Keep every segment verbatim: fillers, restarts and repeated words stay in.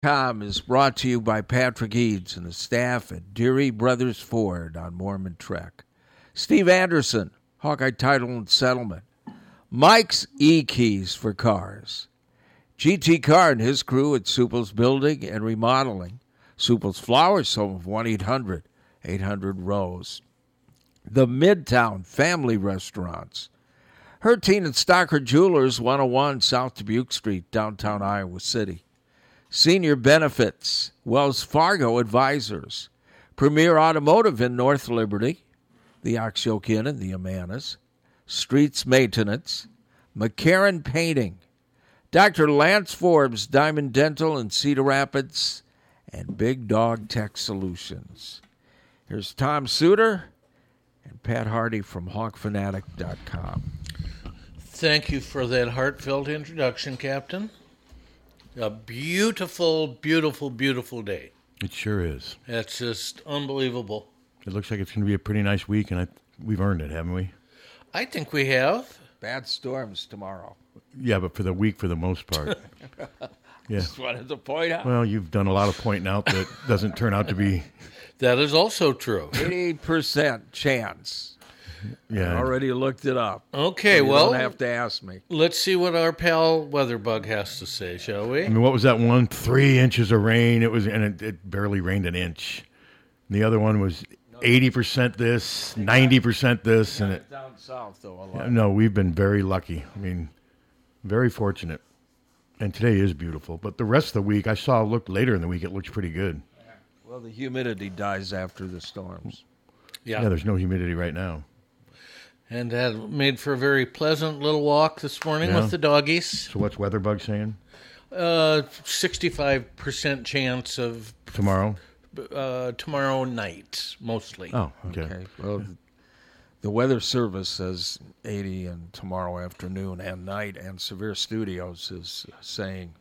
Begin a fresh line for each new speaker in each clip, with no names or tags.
Com is brought to you by Patrick Eads and the staff at Deary Brothers Ford on Mormon Trek. Steve Anderson, Hawkeye Title and Settlement. Mike's E-Keys for Cars. G T Carr and his crew at Supple's Building and Remodeling. Supple's Flowers, home of one eight hundred eight hundred Rose. The Midtown Family Restaurants. Hertine and Stocker Jewelers, one oh one South Dubuque Street, downtown Iowa City. Senior Benefits, Wells Fargo Advisors, Premier Automotive in North Liberty, the Oxyoke Inn and the Amanas, Streets Maintenance, McCarran Painting, Doctor Lance Forbes, Diamond Dental in Cedar Rapids, and Big Dog Tech Solutions. Here's Tom Suter and Pat Hardy from hawk fanatic dot com.
Thank you for that heartfelt introduction, Captain. A beautiful, beautiful, beautiful day.
It sure is.
It's just unbelievable.
It looks like it's going to be a pretty nice week, and I, we've earned it, haven't we?
I think we have.
Bad storms tomorrow.
Yeah, but for the week, for the most part. Yeah.
Just wanted to point out.
Well, you've done a lot of pointing out that doesn't turn out to be.
That is also true.
eighty percent chance.
Yeah.
I already looked it up.
Okay,
so you
well.
don't have to ask me.
Let's see what our pal Weatherbug has to say, shall we?
I mean, what was that one? Three inches of rain. It was, and it, it barely rained an inch. And the other one was eighty percent this, ninety percent this, and it.
Down south, though, a lot.
No, we've been very lucky. I mean, very fortunate. And today is beautiful. But the rest of the week, I saw, look later in the week, it looks pretty good.
Well, the humidity dies after the storms.
Yeah.
Yeah, there's no humidity right now.
And that made for a very pleasant little walk this morning
Yeah.
with the doggies.
So what's Weatherbug saying?
Uh, sixty-five percent chance of
Tomorrow?
uh, tomorrow night, mostly.
Oh, okay.
Okay. Well, the Weather Service says eighty and tomorrow afternoon and night, and Severe Studios is saying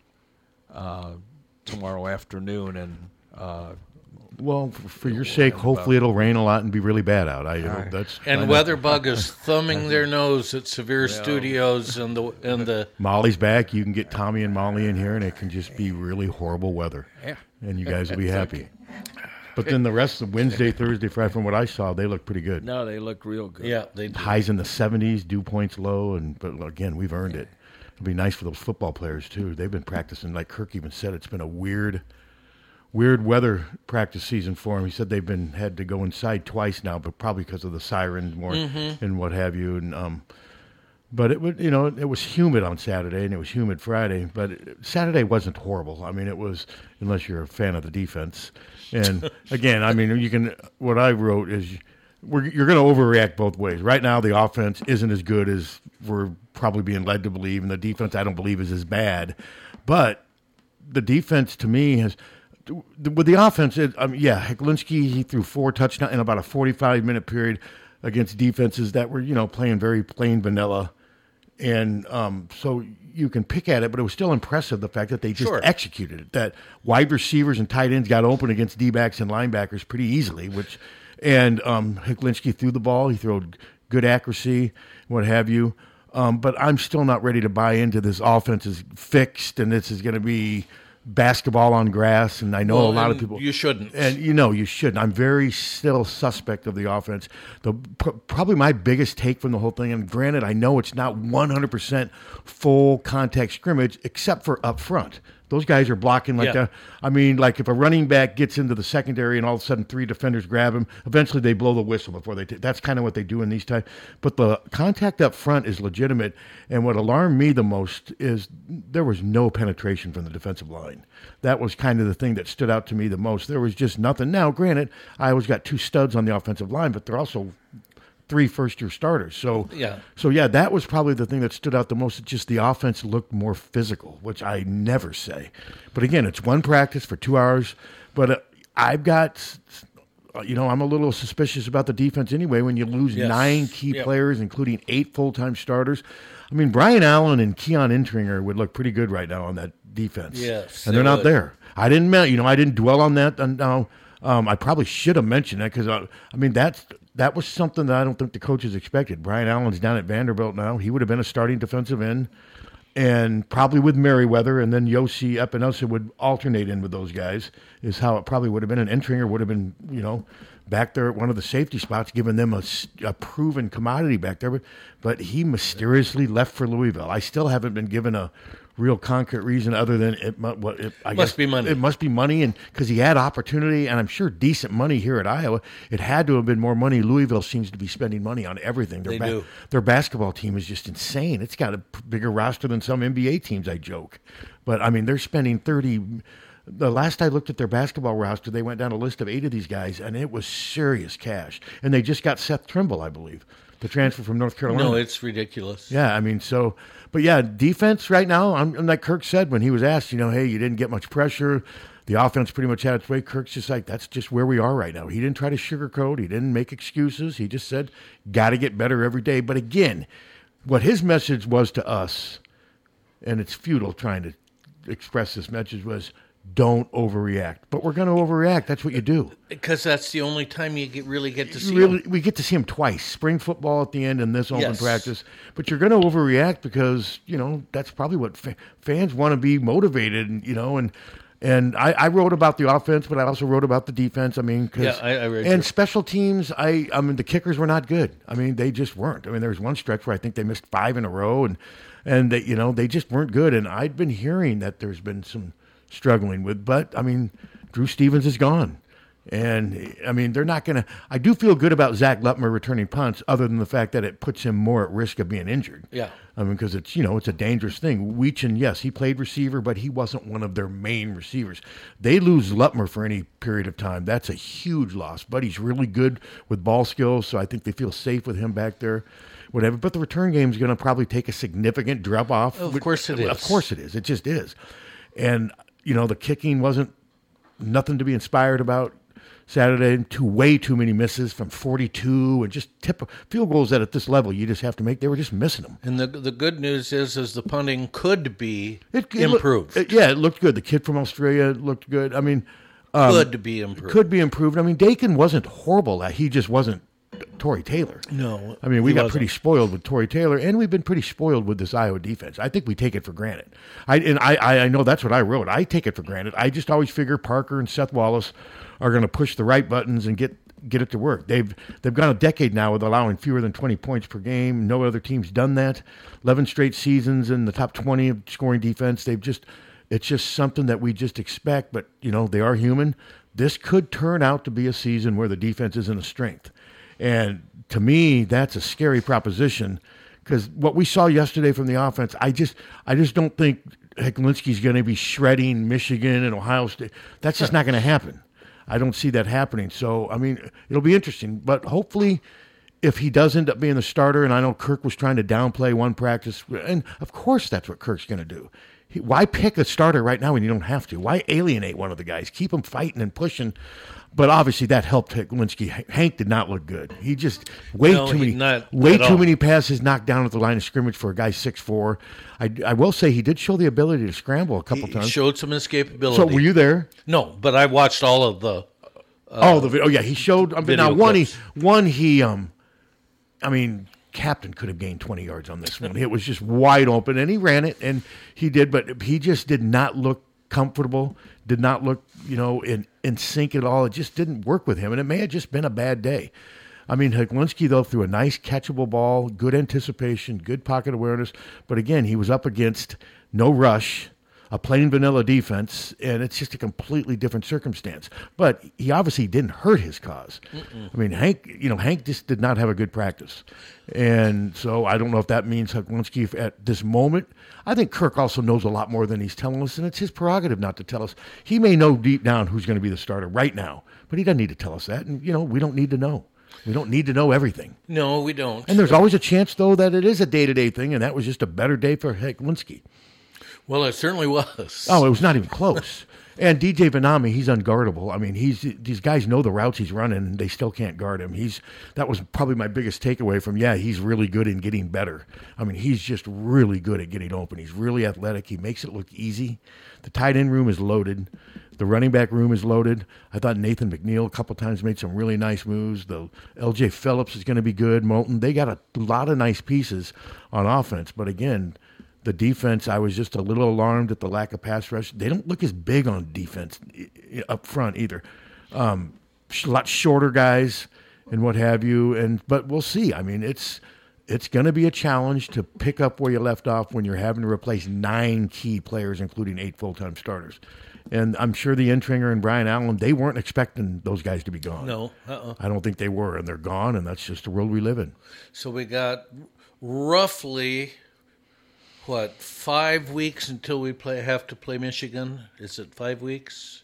uh, tomorrow afternoon and uh,
Well, for, for your sake, hopefully it'll rain a lot and be really bad out. I
right.
that's
And
I know.
Weatherbug is thumbing their nose at Severe Studios and the and the.
Molly's back. You can get Tommy and Molly in here, and it can just be really horrible weather.
Yeah.
And you guys will be happy. But then the rest of Wednesday, Thursday, Friday, from what I saw, they look pretty good.
no, they look real good.
Yeah, they do.
Highs in the seventies, dew points low, and but again, we've earned it. It'll be nice for those football players too. They've been practicing, like Kirk even said, it's been a weird, weird weather practice season for them. He said they've been had to go inside twice now, but probably because of the sirens more
Mm-hmm.
and what have you. And um, but it would, you know, it was humid on Saturday and it was humid Friday. But it, Saturday wasn't horrible. I mean, it was, unless you're a fan of the defense. And again, I mean, you can. What I wrote is, we're, you're going to overreact both ways. Right now, the offense isn't as good as we're probably being led to believe, and the defense, I don't believe, is as bad. But the defense, to me, has. With the offense, it, um, yeah, Heklinski, he threw four touchdowns in about a forty-five minute period against defenses that were, you know, playing very plain vanilla. And um, so you can pick at it, but it was still impressive, the fact that they just
Sure.
executed it, that wide receivers and tight ends got open against D-backs and linebackers pretty easily, which and um, Heklinski threw the ball. He threw good accuracy, what have you. Um, but I'm still not ready to buy into this offense is fixed and this is going to be basketball on grass, and I know
Well,
a lot of
and
people.
you shouldn't.
And you know you shouldn't. I'm very still suspect of the offense. The pr- probably my biggest take from the whole thing, and granted, I know it's not one hundred percent full contact scrimmage, except for up front. Those guys are blocking like
Yeah.
that. I mean, like if a running back gets into the secondary and all of a sudden three defenders grab him, eventually they blow the whistle before they. T- that's kind of what they do in these times. But the contact up front is legitimate. And what alarmed me the most is there was no penetration from the defensive line. That was kind of the thing that stood out to me the most. There was just nothing. Now, granted, Iowa's got two studs on the offensive line, but they're also three first-year starters. So,
Yeah.
so yeah, that was probably the thing that stood out the most. It's just the offense looked more physical, which I never say. But again, it's one practice for two hours. But uh, I've got, uh, you know, I'm a little suspicious about the defense anyway when you lose
Yes.
nine key
Yep.
players, including eight full-time starters. I mean, Brian Allen and Keon Intringer would look pretty good right now on that defense.
Yes,
and they're
they
not
would.
there. I didn't, you know, I didn't dwell on that. And now, um, I probably should have mentioned that because I, I mean that's that was something that I don't think the coaches expected. Brian Allen's down at Vanderbilt now. He would have been a starting defensive end. and probably with Merriweather, and then Yossi Epinosa would alternate in with those guys, is how it probably would have been. And Entringer would have been, you know, back there at one of the safety spots, giving them a, a proven commodity back there. But, but he mysteriously left for Louisville. I still haven't been given a real concrete reason other than it, what it I
must
guess
be money.
It must be money, and because he had opportunity, and I'm sure decent money here at Iowa. It had to have been more money. Louisville seems to be spending money on everything. Their
They do.
Their basketball team is just insane. It's got a p- bigger roster than some N B A teams, I joke. But, I mean, they're spending thirty – the last I looked at their basketball roster, they went down a list of eight of these guys, and it was serious cash. And they just got Seth Trimble, I believe, the transfer from North Carolina.
No, it's ridiculous.
Yeah, I mean, so – but, yeah, defense right now, I'm, I'm like Kirk said when he was asked, you know, hey, you didn't get much pressure. The offense pretty much had its way. Kirk's just like, that's just where we are right now. He didn't try to sugarcoat. He didn't make excuses. He just said, got to get better every day. But, again, what his message was to us, and it's futile trying to express this message, was don't overreact. But we're going to overreact. That's what you do.
Because that's the only time you get, really get to see
Really,
him.
we get to see him twice: spring football at the end and this open
Yes.
practice. But you're going to overreact because you know that's probably what fa- fans want to be motivated. And you know, and and I, I wrote about the offense, but I also wrote about the defense. I mean, cause,
Yeah, I- I read
and
your-
special teams. I I mean, the kickers were not good. I mean, they just weren't. I mean, there was one stretch where I think they missed five in a row, and and they, you know they just weren't good. And I'd been hearing that there's been some struggling with, but I mean, Drew Stevens is gone. And, I mean, they're not going to – I do feel good about Zach Lutmer returning punts other than the fact that it puts him more at risk of being injured.
Yeah.
I mean, because it's, you know, it's a dangerous thing. Weechin, yes, he played receiver, but he wasn't one of their main receivers. They lose Lutmer for any period of time. That's a huge loss. But he's really good with ball skills, so I think they feel safe with him back there. Whatever. But the return game is going to probably take a significant drop off.
Of course it is.
Of course it is. It just is. And, you know, the kicking wasn't nothing to be inspired about Saturday. Too way too many misses from forty-two and just tip field goals that at this level you just have to make. They were just missing them.
And the the good news is, is the punting could be
It, it
improved.
Looked, it, yeah, it looked good. The kid from Australia looked good. I mean, um,
could be improved.
could be improved. I mean, Dakin wasn't horrible. He just wasn't Torrey Taylor.
No,
I mean, we
he
got
wasn't.
pretty spoiled with Torrey Taylor, and we've been pretty spoiled with this Iowa defense. I think we take it for granted. I and I, I know that's what I wrote. I take it for granted. I just always figure Parker and Seth Wallace are going to push the right buttons and get get it to work. They've they've gone a decade now with allowing fewer than twenty points per game. No other team's done that. eleven straight seasons in the top twenty of scoring defense. They've just it's just something that we just expect. But you know they are human. This could turn out to be a season where the defense isn't a strength. And to me, that's a scary proposition because what we saw yesterday from the offense, I just, I just don't think Heklinski's going to be shredding Michigan and Ohio State. That's just not going to happen. I don't see that happening. So, I mean, it'll be interesting. But hopefully, if he does end up being the starter, and I know Kirk was trying to downplay one practice, and of course that's what Kirk's going to do. He, why pick a starter right now when you don't have to? Why alienate one of the guys? Keep him fighting and pushing. But obviously that helped Heklinski. Hank did not look good. He just way
No,
too
he
many
not
way
at
too
all.
many passes knocked down at the line of scrimmage for a guy six foot four. I, I will say he did show the ability to scramble a couple
He
times.
showed some escapability.
So were you there?
No, but I watched all of the.
oh, the vi- oh yeah, he showed. I mean,
video
now one
clips.
he one he um, I mean, Captain could have gained twenty yards on this one. It was just wide open, and he ran it, and he did, but he just did not look comfortable. Did not look, you know, in in sync at all. It just didn't work with him, and it may have just been a bad day. I mean, Heklinski, though, threw a nice catchable ball, good anticipation, good pocket awareness, but again, he was up against no rush, a plain vanilla defense, and it's just a completely different circumstance. But he obviously didn't hurt his cause. Mm-mm. I mean, Hank, you know, Hank just did not have a good practice. And so I don't know if that means Heklinski at this moment. I think Kirk also knows a lot more than he's telling us, and it's his prerogative not to tell us. He may know deep down who's going to be the starter right now, but he doesn't need to tell us that. And, you know, we don't need to know. We don't need to know everything.
No, we don't.
And there's always a chance, though, that it is a day-to-day thing, and that was just a better day for Heklinski.
Well, it certainly was.
Oh, it was not even close. And D J Vanami, he's unguardable. I mean, he's these guys know the routes he's running, and they still can't guard him. He's that was probably my biggest takeaway from, yeah, he's really good in getting better. I mean, he's just really good at getting open. He's really athletic. He makes it look easy. The tight end room is loaded. The running back room is loaded. I thought Nathan McNeil a couple times made some really nice moves. The L J Phillips is going to be good. Moulton, they got a lot of nice pieces on offense. But again, The defense, I was just a little alarmed at the lack of pass rush. They don't look as big on defense up front either. Um, a lot shorter guys and what have you. And but we'll see. I mean, it's it's going to be a challenge to pick up where you left off when you're having to replace nine key players, including eight full-time starters. And I'm sure the Intringer and Brian Allen, they weren't expecting those guys to be gone.
No. Uh-uh.
I don't think they were, and they're gone, and that's just the world we live in.
So we got roughly... What, five weeks until we play have to play Michigan? Is it five weeks?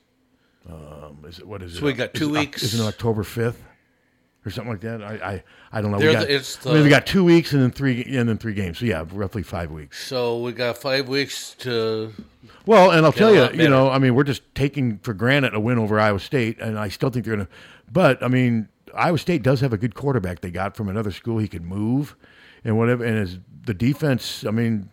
Um, is it what is
so
it?
So we got two
is
weeks.
It, is it October fifth or something like that? I I, I don't know.
They're
We got,
the, it's the,
I mean, we got two weeks and then three and then three games. So yeah, roughly five weeks.
So we got five weeks to.
Well, and I'll tell you,
better.
you know, I mean, we're just taking for granted a win over Iowa State, and I still think they're going to. But I mean, Iowa State does have a good quarterback they got from another school. He can move, and whatever. And as the defense, I mean.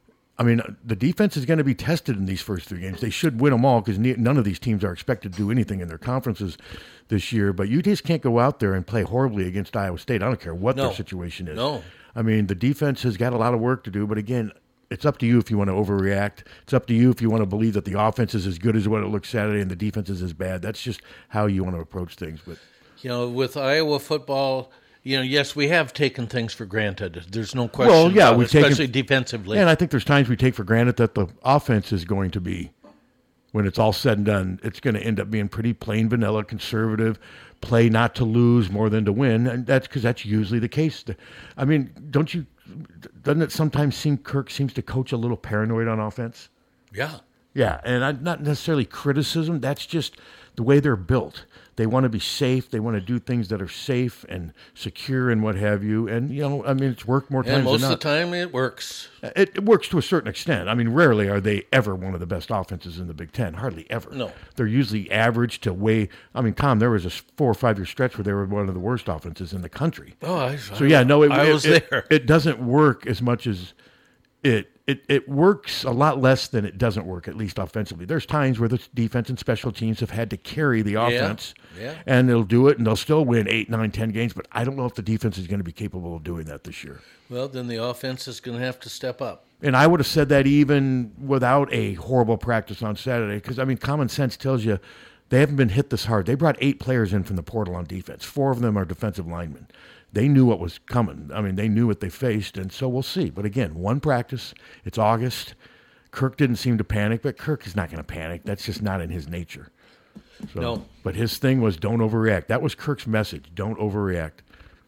I mean, the defense is going to be tested in these first three games. They should win them all because none of these teams are expected to do anything in their conferences this year. But you just can't go out there and play horribly against Iowa State. I don't care what
no.
their situation is.
No.
I mean, the defense has got a lot of work to do. But again, it's up to you if you want to overreact. It's up to you if you want to believe that the offense is as good as what it looks Saturday and the defense is as bad. That's just how you want to approach things. But
you know, with Iowa football. You know, yes, we have taken things for granted. There's no question
well, yeah,
about
we've
it, especially
taken,
defensively.
And I think there's times we take for granted that the offense is going to be, when it's all said and done, it's going to end up being pretty plain vanilla, conservative, play not to lose more than to win. And that's because that's usually the case. I mean, don't you, doesn't it sometimes seem Kirk seems to coach a little paranoid on offense?
Yeah.
Yeah, and I, not necessarily criticism. That's just the way they're built. They want to be safe. They want to do things that are safe and secure and what have you. And, you know, I mean, it's worked more times
and most
than not.
of the time it works.
It, it works to a certain extent. I mean, rarely are they ever one of the best offenses in the Big Ten. Hardly ever.
No.
They're usually average to way. I mean, Tom, there was a four or five year stretch where they were one of the worst offenses in the country.
Oh, I,
so yeah, no, it,
I
it,
was
it,
there.
It doesn't work as much as it. It it works a lot less than it doesn't work, at least offensively. There's times where the defense and special teams have had to carry the offense,
yeah, yeah.
and they'll do it, and they'll still win eight, nine, ten games. But I don't know if the defense is going to be capable of doing that this year.
Well, then the offense is going to have to step up.
And I would have said that even without a horrible practice on Saturday, because, I mean, common sense tells you they haven't been hit this hard. They brought eight players in from the portal on defense. Four of them are defensive linemen. They knew what was coming. I mean, they knew what they faced, and so we'll see. But again, one practice. It's August. Kirk didn't seem to panic, but Kirk is not going to panic. That's just not in his nature. So,
no.
But his thing was don't overreact. That was Kirk's message. Don't overreact.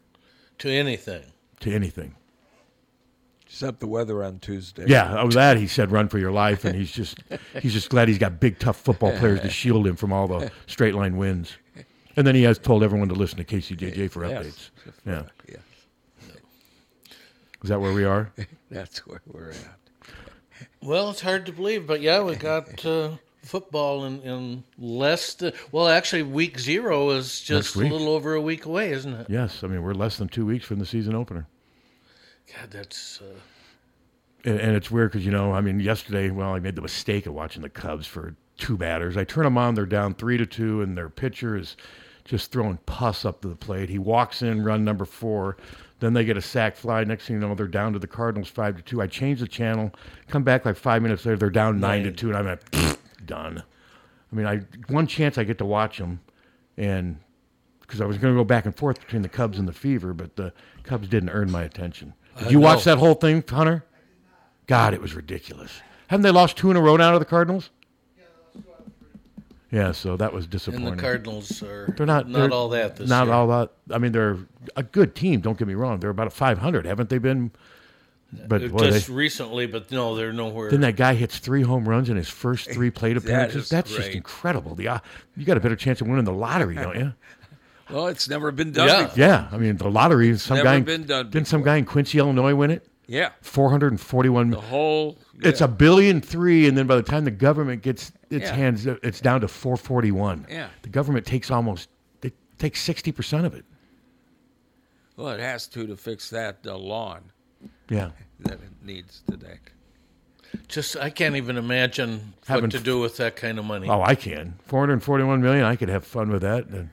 To anything.
To anything.
Except the weather on Tuesday.
Yeah, oh, that he said run for your life, and he's just he's just glad he's got big, tough football players to shield him from all the straight line wins. And then he has told everyone to listen to K C J J for updates.
Yes.
Yeah.
yeah.
Is that where we are?
That's where we're at.
Well, it's hard to believe, but yeah, we got uh, football in, in less than, well, actually, week zero is just a little over a week away, isn't it?
Yes. I mean, we're less than two weeks from the season opener.
God, that's... Uh...
And, and it's weird because, you know, I mean, yesterday, well, I made the mistake of watching the Cubs for two batters. I turn them on, they're down three to two, and their pitcher is just throwing pus up to the plate. He walks in, run number four. Then they get a sac fly. Next thing you know, they're down to the Cardinals five to two. I change the channel, come back like five minutes later, they're down nine, nine to two, and I'm like, done. I mean, I one chance I get to watch them, and because I was going to go back and forth between the Cubs and the Fever, but the Cubs didn't earn my attention. Did you watch that whole thing, Hunter? God, it was ridiculous. Haven't they lost two in a row now to the Cardinals? Yeah, so that was disappointing.
And the Cardinals are
they're not,
not
they're
all that this
not
year.
Not all that. I mean, they're a good team, don't get me wrong. They're about a five hundred, haven't they been? But boy,
Just
they,
recently, but no, they're nowhere.
Then that guy hits three home runs in his first three plate appearances.
that
That's
great.
just incredible. The, uh, you got a better chance of winning the lottery, don't you?
Well, it's never been done
Yeah.
before.
Yeah, I mean, the lottery, some
Never
guy,
been done
didn't some
before.
guy in Quincy, Illinois win it?
Yeah.
four hundred forty-one.
The whole...
It's
yeah.
a billion three, and then by the time the government gets its
Yeah.
hands, it's down to four forty-one.
Yeah.
The government takes almost, they take sixty percent of it.
Well, it has to to fix that uh, lawn
Yeah.
that it needs today.
Just, I can't even imagine
Having
what to do with that kind of money.
Oh, I can. four hundred forty-one million, I could have fun with that. And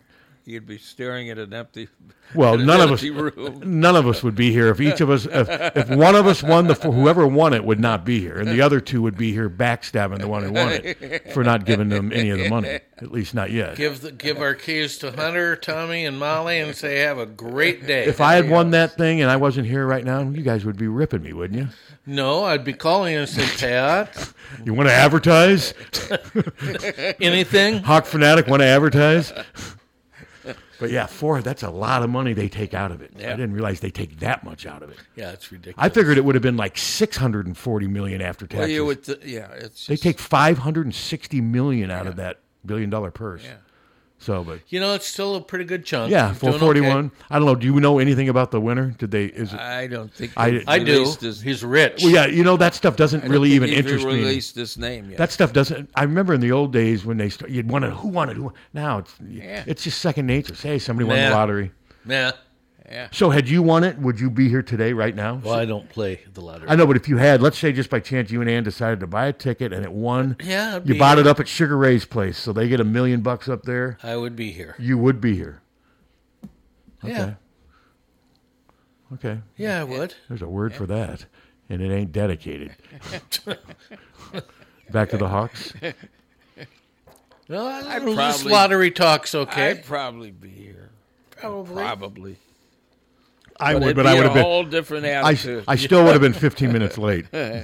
you'd be staring at an empty.
Well,
at an
none of
empty
us,
room.
none of us would be here if each of us, if, if one of us won the, whoever won it would not be here, and the other two would be here backstabbing the one who won it for not giving them any of the money, at least not yet.
Give the, give our keys to Hunter, Tommy, and Molly, and say have a great day.
If I had won that thing and I wasn't here right now, you guys would be ripping me, wouldn't you?
No, I'd be calling you and say, Pat,
You want to advertise?
anything?
Hawk Fanatic want to advertise? But yeah, four, that's a lot of money they take out of it.
Yeah.
I didn't realize they take that much out of it.
Yeah, it's ridiculous.
I figured it would have been like six hundred forty million dollars after taxes.
Well, you would th- yeah, it's
They
just,
take five hundred sixty million dollars out of that billion dollar purse.
Yeah.
So, but
You know, it's still a pretty good chunk.
yeah,
You're
four
doing
forty-one.
okay.
I don't know. Do you know anything about the winner? Did they? Is it?
I don't think
I-
they've
I do.
released His,
He's rich.
Well, yeah. You know that stuff doesn't
I don't
really
think
even
he's
interest me.
released his name yet.
That stuff doesn't. I remember in the old days when they st- you'd wanted who wanted who. Now it's
Yeah.
it's just second nature. Say hey, somebody won
Nah.
the lottery.
Nah.
yeah.
So had you won it, would you be here today right now?
Well, I don't play the lottery.
I know, but if you had, let's say just by chance you and Ann decided to buy a ticket and it won,
Yeah, I'd
you
be
bought
here.
it up at Sugar Ray's place, so they get a million bucks up there,
I would be here.
you would be here.
Yeah.
Okay.
Yeah, I would.
There's a word for that, and it ain't dedicated. Back to the Hawks.
No, I,
I'd
this
probably-
lottery talk's okay.
I'd probably be here.
Probably.
Probably.
I
But
would,
it'd
but
be
I would
a
have been.
whole different
I,
attitude.
I still would have been fifteen minutes late.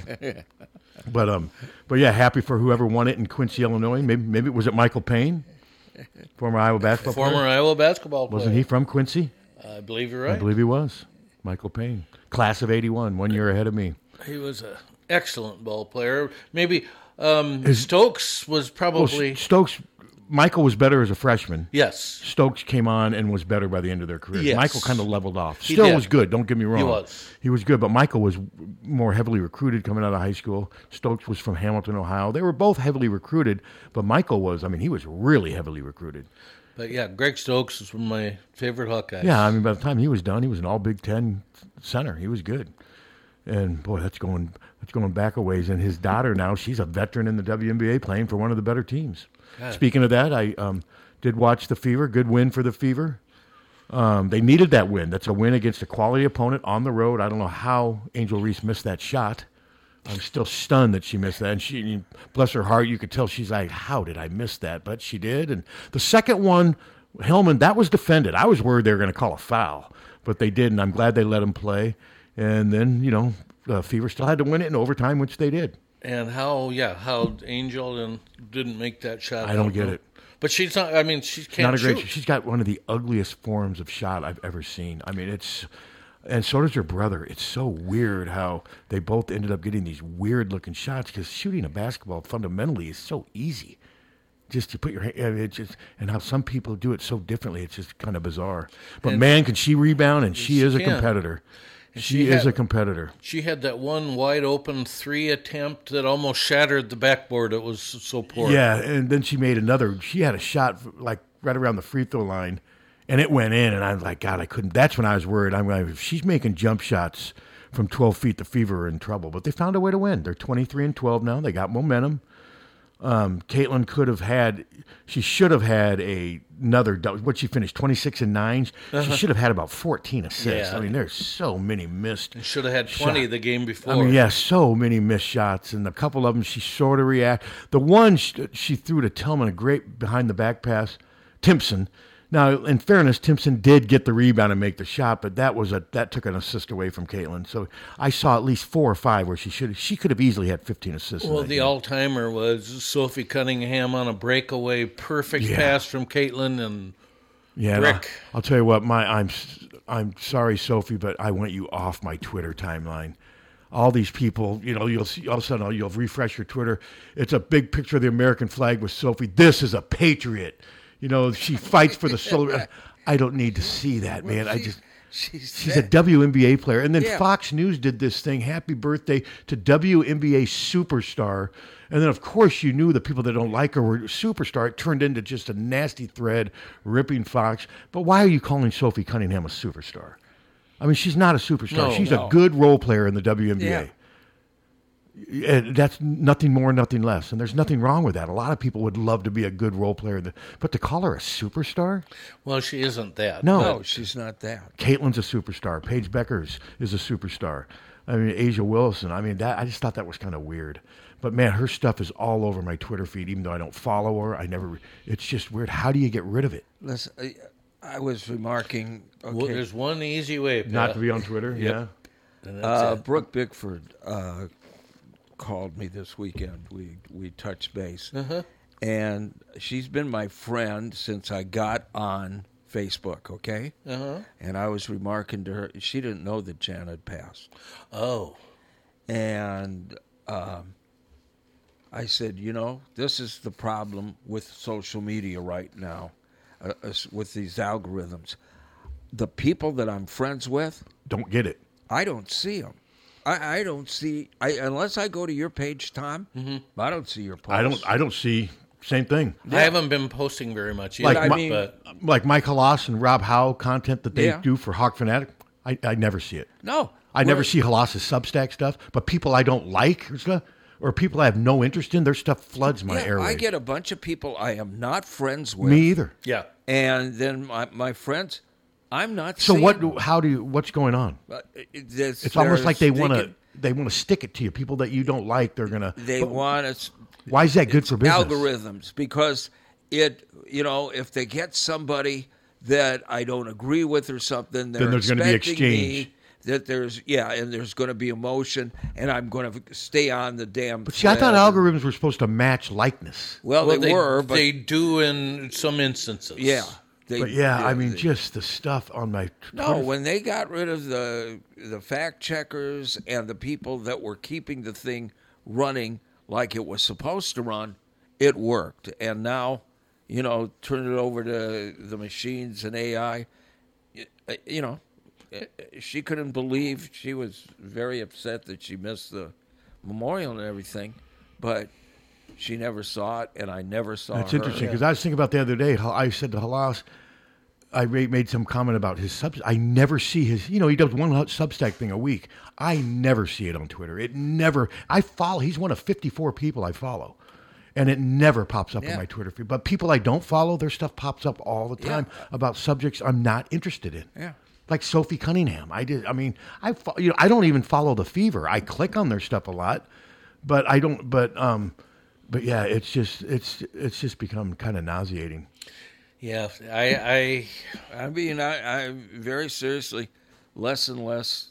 But um, but yeah, happy for whoever won it in Quincy, Illinois. Maybe maybe was it Michael Payne, former Iowa basketball
Former
player?
Iowa basketball player.
Wasn't he from Quincy?
I believe you're
I
right.
believe he was. Michael Payne, class of eighty-one, one year ahead of me.
He was an excellent ball player. Maybe um, Stokes was
Well,
probably...
S- Stokes, Michael was better as a freshman.
yes.
Stokes came on and was better by the end of their career.
Yes.
Michael kind of leveled off.
He
Still
did.
was good. Don't get me wrong.
was.
He was good, but Michael was more heavily recruited coming out of high school. Stokes was from Hamilton, Ohio. They were both heavily recruited, but Michael was. I mean, he was really heavily recruited.
But yeah, Greg Stokes is one of my favorite Hawkeyes.
Yeah, I mean, by the time he was done, he was an All Big Ten center. He was good. And boy, that's going that's going back a ways. And his daughter now, she's a veteran in the W N B A, playing for one of the better teams.
God.
Speaking of that, I um, did watch the Fever. Good win for the Fever. Um, they needed that win. That's a win against a quality opponent on the road. I don't know how Angel Reese missed that shot. I'm still stunned that she missed that. And she, bless her heart, you could tell she's like, how did I miss that? But she did. And the second one, Hellman, that was defended. I was worried they were going to call a foul, but they did, and I'm glad they let him play. And then, you know, uh, Fever still had to win it in overtime, which they did.
And how, yeah, how Angel and didn't make that shot.
I don't get it.
But she's not, I mean, she can't
Not a great.
shoot.
She's got one of the ugliest forms of shot I've ever seen. I mean, it's, and so does her brother. It's so weird how they both ended up getting these weird looking shots because shooting a basketball fundamentally is so easy. Just to put your hand, I mean, it's just, and how some people do it so differently. It's just kind of bizarre. But
And-
man, can she rebound? And she
She
is a
can.
competitor. She,
she
is
had-
a competitor.
She had that one wide open three attempt that almost shattered the backboard. It was so poor.
Yeah, and then she made another. She had a shot like right around the free throw line, and it went in. And I was like, God, I couldn't. That's when I was worried. I'm like, if she's making jump shots from twelve feet, the Fever are in trouble. But they found a way to win. They're twenty-three and twelve now. They got momentum. Um, Caitlin could have had. She should have had a, another. What she finished twenty-six and nine. She should have had about fourteen assists.
Yeah.
I mean, there's so many missed.
Should have had twenty
Shot.
the game before.
I mean, yeah, so many missed shots, and a couple of them she sort of react. The one she, she threw to Tillman, a great behind the back pass, Timpson. Now, in fairness, Timpson did get the rebound and make the shot, but that was a that took an assist away from Caitlin. So I saw at least four or five where she should she could have easily had fifteen assists. in
Well,
that
the
game.
all timer was Sophie Cunningham on a breakaway, perfect
Yeah.
pass from Caitlin, and
Yeah, and I'll,
Rick.
I'll tell you what, my I'm I'm sorry, Sophie, but I want you off my Twitter timeline. All these people, you know, you'll see all of a sudden you'll refresh your Twitter. It's a big picture of the American flag with Sophie. This is a patriot. You know, she fights for the soul. I don't need to see that, man. I just
She's,
she's a W N B A player. And then
Yeah.
Fox News did this thing, happy birthday to W N B A superstar. And then, of course, you knew the people that don't like her were superstar. It turned into just a nasty thread, ripping Fox. But why are you calling Sophie Cunningham a superstar? I mean, she's not a superstar.
No,
she's
no.
a good role player in the W N B A.
Yeah.
And that's nothing more, nothing less. And there's nothing wrong with that. A lot of people would love to be a good role player. But to call her a superstar?
Well, she isn't that.
No.
No, she's not that.
Caitlin's a superstar. Paige Beckers is a superstar. I mean, Asia Wilson. I mean, that I just thought that was kind of weird. But, man, her stuff is all over my Twitter feed, even though I don't follow her. I never. It's just weird. How do you get rid of it?
Listen, I was remarking. Okay.
Well, there's one easy way. Pat.
Not to be on Twitter?
Yep.
Yeah.
And that's
Uh,
it.
Brooke Bickford uh, called me this weekend. We we touched base,
Uh-huh.
and she's been my friend since I got on Facebook. Okay,
Uh-huh.
and I was remarking to her. She didn't know that Jan had passed,
Oh.
and um, I said, you know, this is the problem with social media right now, uh, uh, with these algorithms. The people that I'm friends with,
Don't get it.
I don't see them. I, I don't see I unless I go to your page, Tom. I don't see your posts.
I don't. I don't see. Same thing.
I haven't been posting very much either.
Like,
I
my-
mean,
but
Like Mike Halas and Rob Howe content that they
Yeah.
do for Hawk Fanatic. I, I never see it.
no.
I never
We're-
see Halas's Substack stuff. But people I don't like or stuff, or people I have no interest in, their stuff floods my
Yeah,
airwaves.
I get a bunch of people I am not friends with.
Me either.
yeah.
And then my, my friends, I'm not.
So
seeing
what?
them.
do- How do you? What's going on?
Uh, it- this-
It's almost
they're
like they want to.
sticking-
They want to stick it to you. People that you don't like, they're gonna.
They
but
want us.
Why is that good for business?
Algorithms, because it, you know, if they get somebody that I don't agree with or something, they're
Then there's gonna be
expecting
exchange.
me that there's yeah, and there's going to be emotion, and I'm going to stay on the damn.
But see, I thought
thread.
algorithms were supposed to match likeness.
Well,
Well,
they, were, but
they do in some instances.
yeah, they,
But yeah, I mean,
they-
just the stuff on my.
no.
Twitter-
When they got rid of the the fact checkers and the people that were keeping the thing running like it was supposed to run, it worked. And now, you know, turn it over to the machines and A I. You know, she couldn't believe. She was very upset that she missed the memorial and everything, but she never saw it, and I never saw
That's
her.
interesting because I was thinking about the other day. How I said to Halas, I ma- made some comment about his subs. I never see his. You know, he does one Substack thing a week. I never see it on Twitter. It never. I follow. He's one of fifty-four people I follow, and it never pops up
Yeah.
on my Twitter feed. But people I don't follow, their stuff pops up all the time about subjects I'm not interested in.
Yeah.
Like Sophie Cunningham. I did. I mean, I fo- you know I don't even follow the Fever. I click on their stuff a lot, but I don't. But um, but yeah, it's just it's it's just become kind of nauseating.
Yeah. I, I
I mean, I, I very seriously, less and less.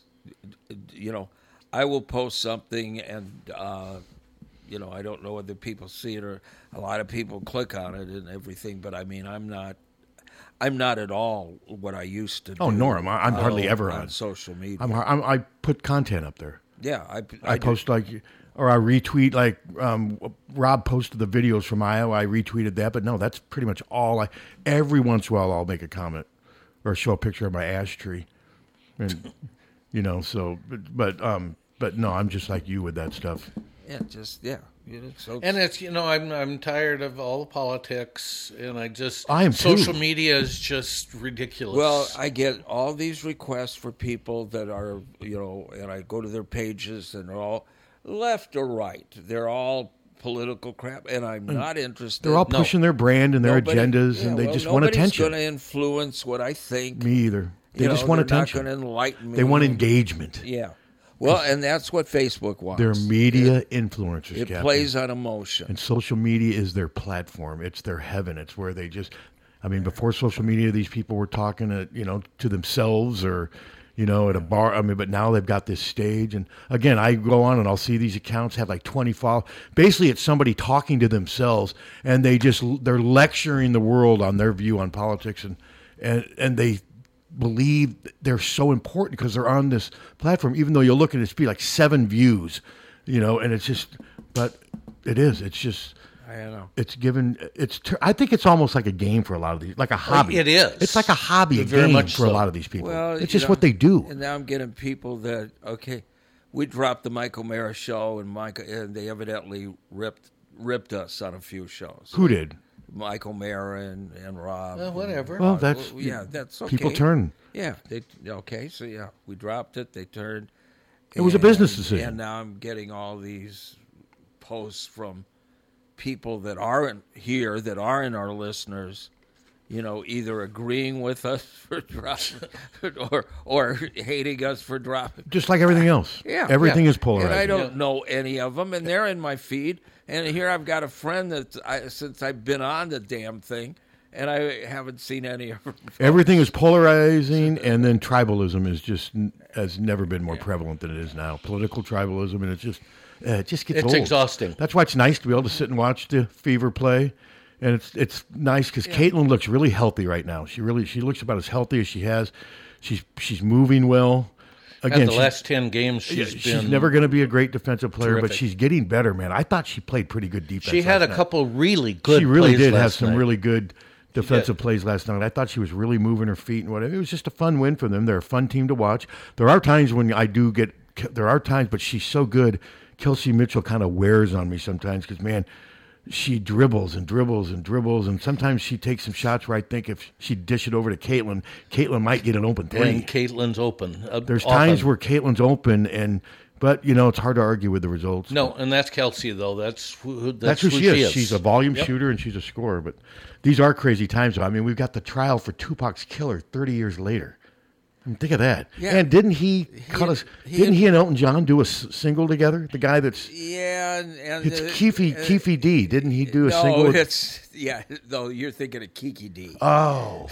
You know, I will post something, and uh, you know, I don't know whether people see it or a lot of people click on it and everything. But I mean, I'm not, I'm not at all what I used to.
Oh,
do,
nor am I. I'm hardly
uh,
ever on.
social media.
I'm, I'm I put content up there.
yeah, I,
I,
do.
post like, or I retweet like um, Rob posted the videos from Iowa. I retweeted that, but no, that's pretty much all. I every once in a while I'll make a comment or show a picture of my ash tree, and you know. So, but but, um, but no, I'm just like you with that stuff.
Yeah, just yeah. You know, so
and it's you know I'm I'm tired of all the politics, and I just
I am too.
social media is just ridiculous.
Well, I get all these requests for people that are, you know, and I go to their pages and they're all left or right. They're all political crap, and I'm not interested.
They're all
No.
pushing their brand and their
Nobody-
agendas,
yeah,
and they
well,
just want
nobody's
attention.
going to influence what I think.
Me either. They
You
just
know,
want
they're
attention.
Not going to enlighten me.
They want engagement.
Yeah. Well, and that's what Facebook wants.
They're media influencers.
It
Captain.
plays on emotion.
And social media is their platform. It's their heaven. It's where they just, I mean, before social media, these people were talking, to, you know, to themselves or, you know, at a bar. I mean, but now they've got this stage. And again, I go on and I'll see these accounts have like twenty followers. Basically, it's somebody talking to themselves, and they just they're lecturing the world on their view on politics, and and and they believe they're so important because they're on this platform, even though you'll look at it, it's be like seven views, you know, and it's just, but it is, it's just,
I don't know.
it's given, it's, ter- I think it's almost like a game for a lot of these, like a hobby.
it is.
It's like a hobby, a
Very
game
much
for a
so.
lot of these people.
Well,
it's
you
just
know,
what they do.
And now I'm getting people that, okay, we dropped the Michael Mara show, and Mike, and they evidently ripped ripped us on a few shows.
Who did?
Michael Mara and, and Rob.
Well, whatever.
Well, that's,
yeah, that's okay.
people turn.
Yeah, they okay. So yeah, we dropped it. They turned,
It was a business decision.
And now I'm getting all these posts from people that aren't here, that aren't our listeners, you know, either agreeing with us for dropping or or hating us for dropping.
Just like everything else.
Yeah.
Everything
yeah.
is polarizing.
And I don't
Yeah.
know any of them, and they're in my feed. And here I've got a friend that I, since I've been on the damn thing, and I haven't seen any of them.
Everything is polarizing, and then tribalism is just has never been more prevalent than it is now. Political tribalism, and it's just uh, it just gets
It's
old.
exhausting.
That's why it's nice to be able to sit and watch the Fever play, and it's it's nice because Caitlin looks really healthy right now. She really she looks about as healthy as she has. She's she's moving well. Again,
At the
she's-
last ten games, she's
she's
been.
never going to be a great defensive player, but
terrific.
she's getting better, man. I thought she played pretty good defense.
She had
last
a
night.
couple really good.
She really
plays
did have
last
some
night.
really good defensive plays last night. I thought she was really moving her feet and whatever. It was just a fun win for them. They're a fun team to watch. There are times when I do get. There are times, but she's so good. Kelsey Mitchell kind of wears on me sometimes because man, she dribbles and dribbles and dribbles, and sometimes she takes some shots where I think if she dish it over to Caitlin, Caitlin might get an open three.
And Caitlin's open. Uh,
There's
often.
times where Caitlin's open, and but you know it's hard to argue with the results.
No, and that's Kelsey though. That's who. who-
That's,
That's,
who, she, is. She's a volume shooter and she's a scorer. But these are crazy times. Though. I mean, we've got the trial for Tupac's killer thirty years later. I mean, think of that.
Yeah.
And didn't he, cut us?
he-
Didn't he and Elton John do a s- single together? The guy that's
Yeah, and, and
it's
uh,
Keefe
uh,
Keefe D. Didn't he do a
no,
single? With,
it's yeah. No, you're thinking of Kiki D.
oh,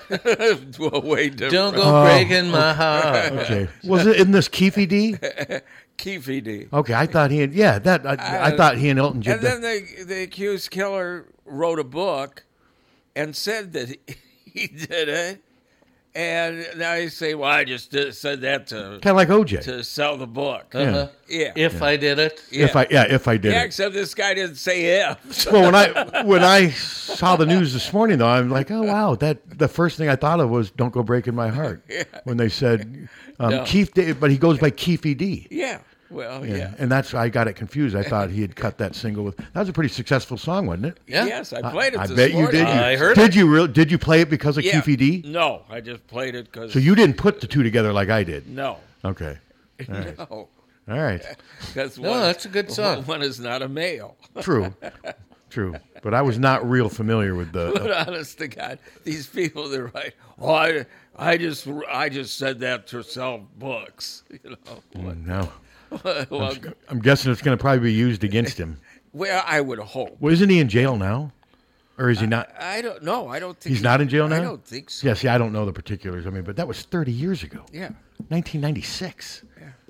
well, way different.
Don't go
Oh,
breaking my heart.
okay. Was it in this Keefe D?
Keefe D.
Okay, I thought he. Had, yeah, that I, I thought he and Elton did
And
that.
then the the accused killer wrote a book and said that he did it. And now you say, well, I just did, said that to
Kind of like O J.
to sell the book.
Uh-huh.
Yeah.
If I did it,
yeah.
If I yeah, if I did
yeah,
it.
except this guy didn't say if.
Well, when I when I saw the news this morning, though, I'm like, oh wow, that the first thing I thought of was "Don't Go Breaking My Heart" when they said um,
No.
Keith, D, but he goes by Keefe D.
Yeah. Well, yeah.
Yeah. And that's I got it confused. I thought he had cut that single with. That was a pretty successful song, wasn't it?
yeah.
Yes, I played it
I
this
bet you
morning.
did. You,
I heard
did
it.
you real? Did you play it because of
Yeah.
Keefe D?
No, I just played it because.
So you didn't put the two together like I did.
No.
Okay. All right.
No.
All right.
Because
No, that's a good song.
One is not a male.
True. True. But I was not real familiar with the.
But honest to God, these people that write, oh, I, I just, I just said that to sell books. You know.
no.
well,
I'm guessing it's going to probably be used against him.
well, I would hope.
Well, isn't he in jail now? Or is he not?
I don't know. I don't think
He's not in jail now?
I don't think so.
Yeah, see, I don't know the particulars. I mean, but that was thirty years ago.
Yeah.
nineteen ninety-six.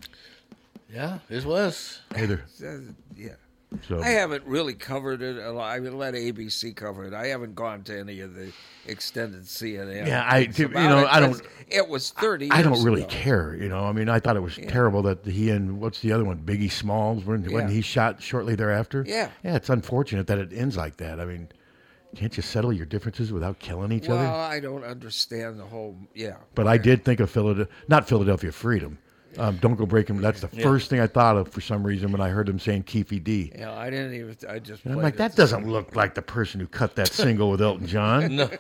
Yeah, it was.
Hey there.
Uh, yeah.
So,
I haven't really covered it a lot. I mean, let A B C cover it. I haven't gone to any of the extended C N N.
Yeah, I-
things
you
about
know,
it,
I don't-
'cause It was thirty.
I don't
years
really
ago.
care, you know. I mean, I thought it was terrible that he and what's the other one, Biggie Smalls, when, when
Yeah.
he shot shortly thereafter.
Yeah.
Yeah, it's unfortunate that it ends like that. I mean, can't you settle your differences without killing each
Well,
other?
I don't understand the whole. Yeah.
But I did think of Philadelphia, not Philadelphia Freedom. Um, don't go break him. That's the first thing I thought of for some reason when I heard him saying Keefe D.
Yeah, I didn't even. I just.
And I'm
played
like,
it
that
to-
doesn't look like the person who cut that single with Elton John.
No,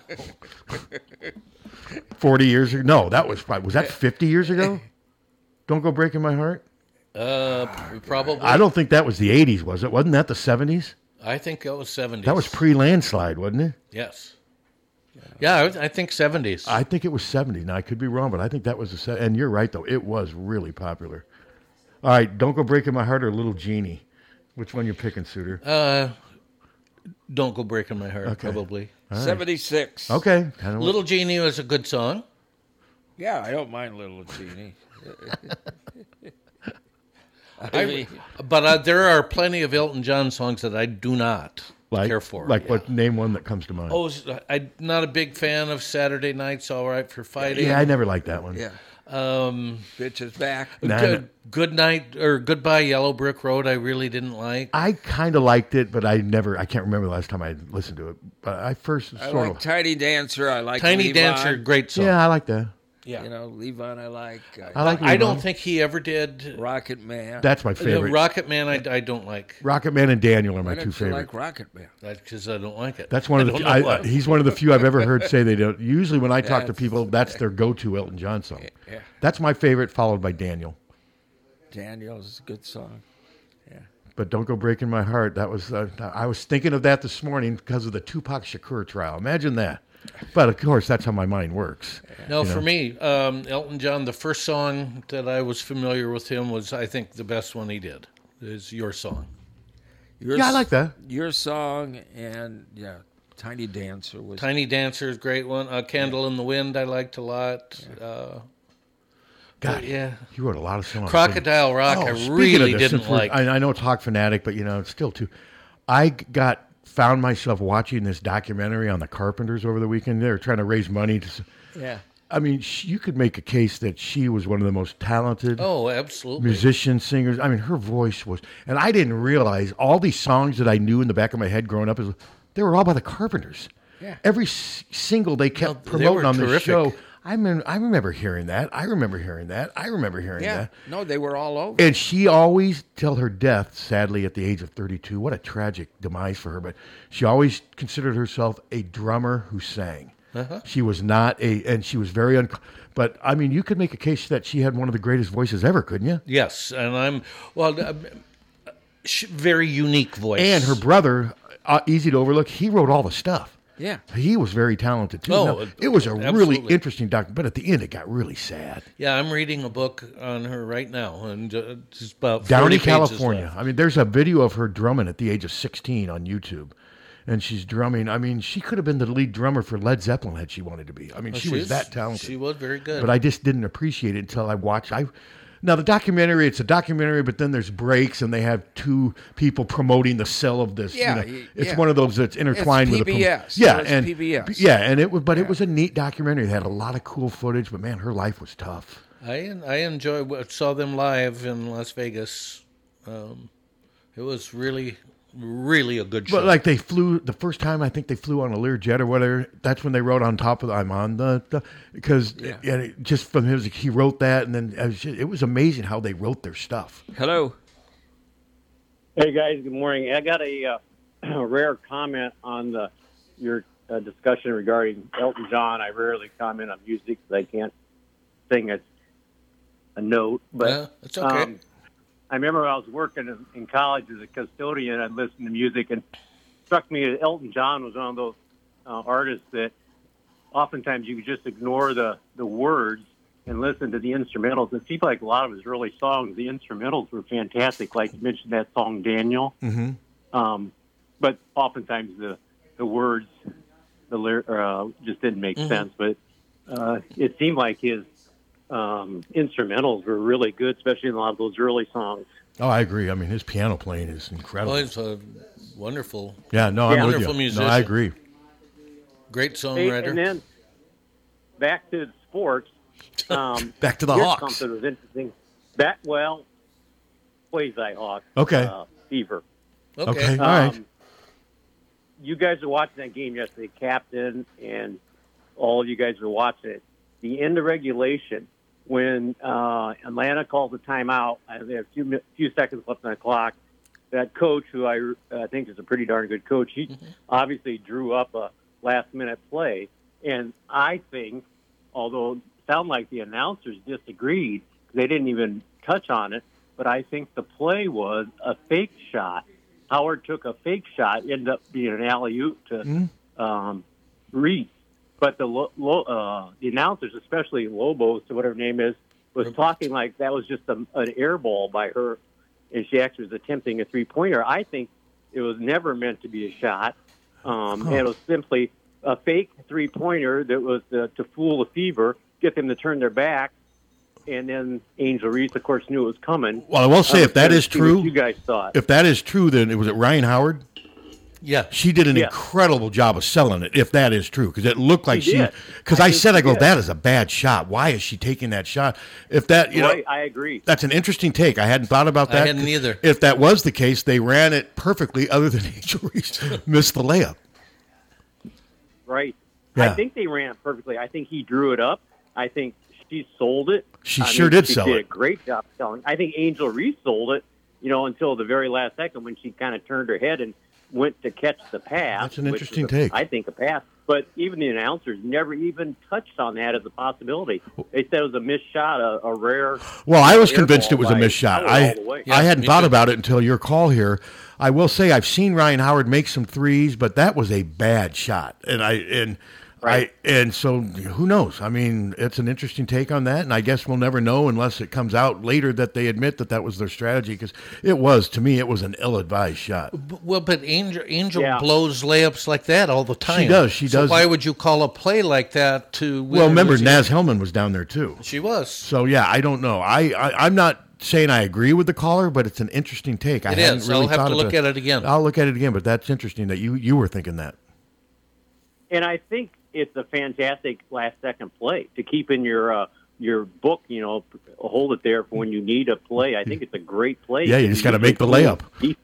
forty years ago? No, that was probably, was that fifty years ago? Don't Go Breaking My Heart?
uh, probably.
I don't think that was the eighties, was it? Wasn't that the seventies?
I think that was seventies.
That was pre-landslide, wasn't it?
Yes. Yeah, I, was- I think seventies.
I think it was seventy. Now, I could be wrong, but I think that was the se- and you're right, though. It was really popular. All right, Don't Go Breaking My Heart or Little Genie? Which one you picking, Suter?
Uh, don't go breaking my heart. Probably.
seventy-six.
Okay. kind of
Little Genie was a good song.
Yeah, I don't mind Little Genie. I
I,
mean,
but uh, there are plenty of Elton John songs that I do not
like,
care for.
Like
yeah.
what? Name one that comes to mind.
Oh, s- I'm not a big fan of Saturday Night's All Right for Fighting.
yeah, I never liked that one.
yeah.
Um,
Bitch is back.
Nah,
good, good night or Goodbye Yellow Brick Road. I really didn't like.
I kind of liked it, but I never. I can't remember the last time I listened to it. But I first
I
sort
like
of.
Tiny Dancer. I like
Tiny
Levon.
Dancer, great song.
Yeah, I like that.
Yeah.
You know, Levon I like.
I like.
I
Levon.
don't think he ever did.
Rocket Man.
That's my
The
favorite.
Rocket Man, I, I don't like.
Rocket Man and Daniel are my
Why
two
don't you
favorite.
like Rocket Man?
That's because I don't like it.
That's one of
I
the.
don't
I,
know why.
he's one of the few I've ever heard say they don't. Usually, when I talk to
That's-
people, that's their go-to Elton John song.
Yeah.
That's my favorite, followed by Daniel.
Daniel is a good song. Yeah.
But Don't Go Breaking My Heart. That was uh, I was thinking of that this morning because of the Tupac Shakur trial. Imagine that. But of course, that's how my mind works.
No,
you know?
for me, um, Elton John, the first song that I was familiar with him was, I think, the best one he did. Is Your Song.
Your,
Yeah, I like that.
Your Song and, yeah, Tiny Dancer was...
Tiny Dancer is a great one. Uh, Candle in the Wind I liked a lot. Yeah. Uh,
God,
yeah.
He wrote a lot of songs.
Crocodile Rock
oh,
I really
this,
didn't like.
I, I know it's Hawk Fanatic, but, you know, it's still too... I got... found myself watching this documentary on the Carpenters over the weekend. They were trying to raise money to...
Yeah.
I mean, she, you could make a case that she was one of the most talented
oh, absolutely.
musicians, singers. I mean, her voice was... And I didn't realize all these songs that I knew in the back of my head growing up, is they were all by the Carpenters.
Yeah.
Every s- single they kept
no,
promoting
they
on the
terrific.
show. I mean, I remember hearing that. I remember hearing that. I remember hearing
Yeah.
that.
No, they were all over.
And she always, till her death, sadly, at the age of thirty-two, what a tragic demise for her, but she always considered herself a drummer who sang.
Uh-huh.
She was not a, and she was very, un, but I mean, you could make a case that she had one of the greatest voices ever, couldn't you?
Yes, and I'm, well, uh, sh- very unique voice.
And her brother, uh, easy to overlook, he wrote all the stuff.
Yeah.
He was very talented, too.
Oh,
Now, it was a
absolutely.
really interesting document, but at the end, it got really sad.
Yeah, I'm reading a book on her right now, and uh, it's about
Down
forty
in California.
pages
I mean, there's a video of her drumming at the age of sixteen on YouTube. And she's drumming. I mean, she could have been the lead drummer for Led Zeppelin had she wanted to be. I mean,
left.
she,
She
was
is-
that talented.
She was very good.
But I just didn't appreciate it until I watched. I now the documentary. It's a documentary, but then there's breaks, and they have two people promoting the sell of this.
Yeah,
you know,
y-
it's
yeah.
one of those that's intertwined
It's
with the
P B S.
Yeah,
It's
and
P B S.
yeah, and it was, but it was a neat documentary. It had a lot of cool footage, but man, her life was tough.
I I enjoyed saw them live in Las Vegas. Um, it was really really a good show.
But like they flew the first time, I think they flew on a Learjet or whatever. That's when they wrote on top of "I'm on the,", the because
Yeah.
yeah, it- just from his he wrote that, and then it was, just, it was amazing how they wrote their stuff.
Hello.
Hey guys, good morning. I got a, uh, a rare comment on the your uh, discussion regarding Elton John. I rarely comment on music because I can't sing a, a note. But
Yeah, it's okay.
um, I remember I was working in, in college as a custodian. I'd listen to music, and it struck me that Elton John was one of those uh, artists that oftentimes you could just ignore the, the words and listen to the instrumentals. It seemed like a lot of his early songs, the instrumentals were fantastic. Like you mentioned that song Daniel.
Mm-hmm.
Um, but oftentimes the the words, the lyr- uh, just didn't make
Mhm.
sense. But uh, it seemed like his um, instrumentals were really good, especially in a lot of those early songs.
Oh, I agree. I mean, his piano playing is incredible.
well, he's a wonderful,
yeah, no,
Yeah.
I'm with
Wonderful
you.
musician.
No, I agree.
great
Hey,
songwriter.
and then back to sports. Um,
Back to the
here's
Hawks.
Something was interesting. That well, quasi Hawks.
Okay.
Uh, Fever.
okay.
Okay. All right.
Um, you guys were watching that game yesterday, Captain, and all of you guys were watching it. The end of regulation, when uh, Atlanta calls a timeout, and they have a few, mi- few seconds left on the clock, that coach, who I uh, think is a pretty darn good coach, he
Mm-hmm.
obviously drew up a last-minute play. And I think, although it sounded like the announcers disagreed, they didn't even touch on it, but I think the play was a fake shot. Howard took a fake shot, ended up being an alley-oop to
Mm-hmm.
um, Reese. But the lo- lo- uh, the announcers, especially Lobos, or whatever her name is, was talking like that was just a, an air ball by her, and she actually was attempting a three-pointer. I think it was never meant to be a shot, um, and it was simply a fake three-pointer that was uh, to fool the Fever, get them to turn their back, and then Angel Reese, of course, knew it was coming.
Well, I will say,
I
if that
was
is
curious to see what
true,
you guys thought.
if that is true, then it was it Ryan Howard.
yeah.
She did an
Yeah.
incredible job of selling it, if that is true, because it looked like
She
she.
did.
Because
I
I,
think
said,
she
I go,
did.
that is a bad shot. Why is she taking that shot? If that, you
right,
know,
I agree.
that's an interesting take. I hadn't thought about
I
that.
hadn't either.
If that was the case, they ran it perfectly, other than Angel Reese missed the layup.
Right.
Yeah.
I think they ran it perfectly. I think he drew it up. I think she sold it.
She
I
sure
mean,
did
she
sell
did
it.
a great job selling. I think Angel Reese sold it, you know, until the very last second when she kind of turned her head and went to catch the pass.
That's an
which
interesting
was a-
take.
I think a pass. But even the announcers never even touched on that as a possibility. They said it was a missed shot, a, a rare.
Well, I was convinced it was a missed shot. I
Yeah,
I hadn't
me
thought
too.
about it until your call here. I will say I've seen Ryan Howard make some threes, but that was a bad shot, and I and
Right.
I and so who knows? I mean, it's an interesting take on that, and I guess we'll never know unless it comes out later that they admit that that was their strategy. Because it was, to me, it was an ill-advised shot.
B- Well, but Angel Angel
Yeah.
blows layups like that all the time.
does, she
So
does.
why would you call a play like that to? win
Well,
or
remember
lose?
Naz Hellman was down there too.
She was.
So yeah, I don't know. I, I I'm not saying I agree with the caller, but it's an interesting take. I
It
hadn't
is.
really
I'll have
thought
to
of
look at it again.
I'll look at it again, but that's interesting that you you were thinking that.
And I think it's a fantastic last-second play to keep in your uh, your book. You know, hold it there for when you need a play. I think it's a great play.
Yeah, you just gotta make the layup.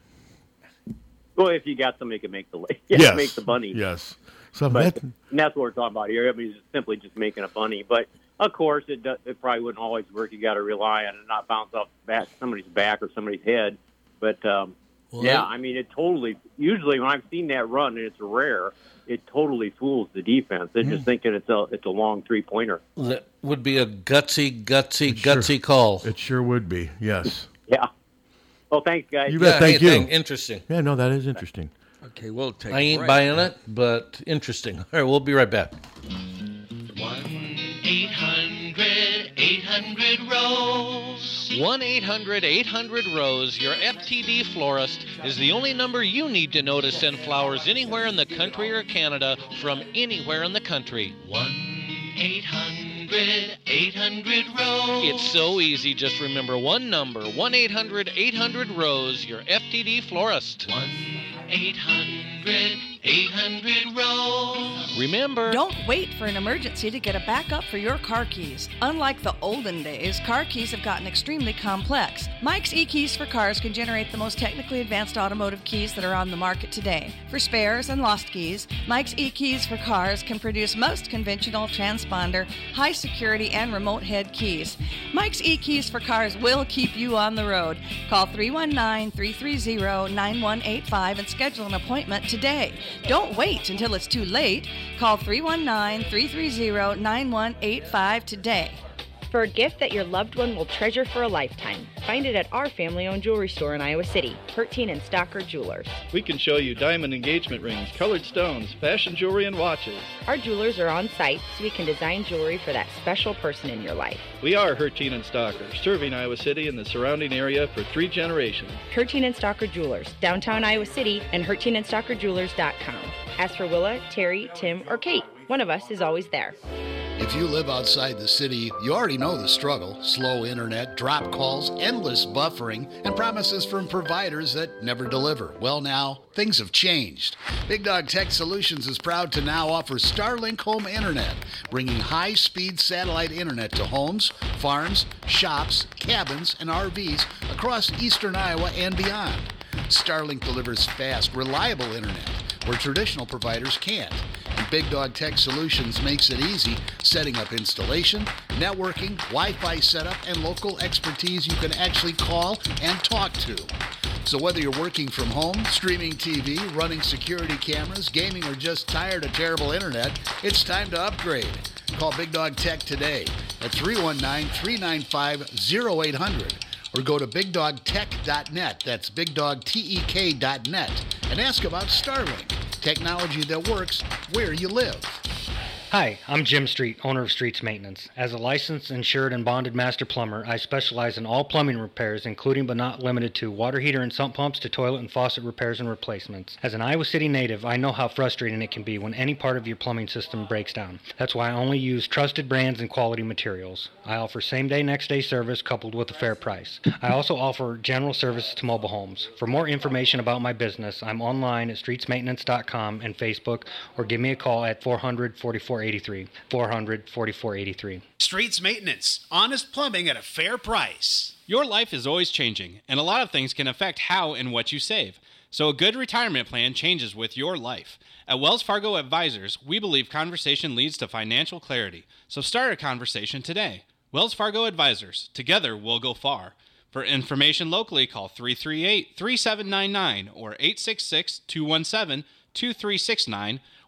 Well, if you got somebody who can make the lay, yeah,
Yes.
make the bunny.
Yes. So
But
that,
and that's what we're talking about here. I mean, it's simply just making a bunny. But of course, it does, it probably wouldn't always work. You got to rely on it not bounce off back somebody's back or somebody's head. But um,
Well,
yeah,
that-
I mean, it totally. Usually, when I've seen that run, and it's rare, it totally fools the defense. They're
Hmm.
just thinking it's a it's a long three pointer.
That would be a gutsy, gutsy,
It sure-
gutsy call.
it sure would be. Yes.
Yeah. Well, thanks, guys.
You bet.
Yeah,
Thank
hey,
you.
thing- Interesting.
Yeah, no, that is interesting.
Okay, we'll take
I
a
ain't
break.
buying it, but interesting. All right, we'll be right back.
one eight hundred eight hundred rose.
one eight hundred eight hundred rose, your F T D florist, is the only number you need to know to send flowers anywhere in the country or Canada from anywhere in the country.
one eight hundred eight hundred rose.
It's so easy, just remember one number, one eight hundred eight hundred rose, your F T D florist.
one eight hundred eight hundred rose.
Remember,
Don't wait for an emergency to get a backup for your car keys. Unlike the olden days, car keys have gotten extremely complex. Mike's eKeys for Cars can generate the most technically advanced automotive keys that are on the market today. For spares and lost keys, Mike's eKeys for Cars can produce most conventional transponder, high security, and remote head keys. Mike's eKeys for Cars will keep you on the road. Call three one nine, three three zero, nine one eight five and schedule an appointment today. Don't wait until it's too late. Call three one nine, three three zero, nine one eight five today.
For a gift that your loved one will treasure for a lifetime, find it at our family-owned jewelry store in Iowa City, Hertine and Stocker Jewelers.
We can show you diamond engagement rings, colored stones, fashion jewelry, and watches.
Our jewelers are on site so we can design jewelry for that special person in your life.
We are Hertine and Stocker, serving Iowa City and the surrounding area for three generations.
Hertine and Stocker Jewelers, downtown Iowa City, and hertine and stocker jewelers dot com. Ask for Willa, Terry, Tim, or Kate. One of us is always there.
If you live outside the city, you already know the struggle. Slow internet, drop calls, endless buffering, and promises from providers that never deliver. Well, now, things have changed. Big Dog Tech Solutions is proud to now offer Starlink Home Internet, bringing high-speed satellite internet to homes, farms, shops, cabins, and R Vs across eastern Iowa and beyond. Starlink delivers fast, reliable internet where traditional providers can't. And Big Dog Tech Solutions makes it easy, setting up installation, networking, Wi-Fi setup, and local expertise you can actually call and talk to. So whether you're working from home, streaming T V, running security cameras, gaming, or just tired of terrible internet, it's time to upgrade. Call Big Dog Tech today at three one nine, three nine five, zero eight hundred or go to big dog tech dot net. That's big dog tek dot net and ask about Starlink, technology that works where you live.
Hi, I'm Jim Street, owner of Streets Maintenance. As a licensed, insured, and bonded master plumber, I specialize in all plumbing repairs, including but not limited to water heater and sump pumps to toilet and faucet repairs and replacements. As an Iowa City native, I know how frustrating it can be when any part of your plumbing system breaks down. That's why I only use trusted brands and quality materials. I offer same-day, next-day service coupled with a fair price. I also offer general services to mobile homes. For more information about my business, I'm online at streets maintenance dot com and Facebook, or give me a call at four hundred, forty-four eighty-three, four hundred, forty-four eighty-three.
Streets Maintenance, honest plumbing at a fair price.
Your life is always changing, and a lot of things can affect how and what you save. So a good retirement plan changes with your life. At Wells Fargo Advisors, we believe conversation leads to financial clarity. So start a conversation today. Wells Fargo Advisors. Together, we'll go far. For information locally, call three three eight, three seven nine nine or eight six six, two one seven, two three six nine,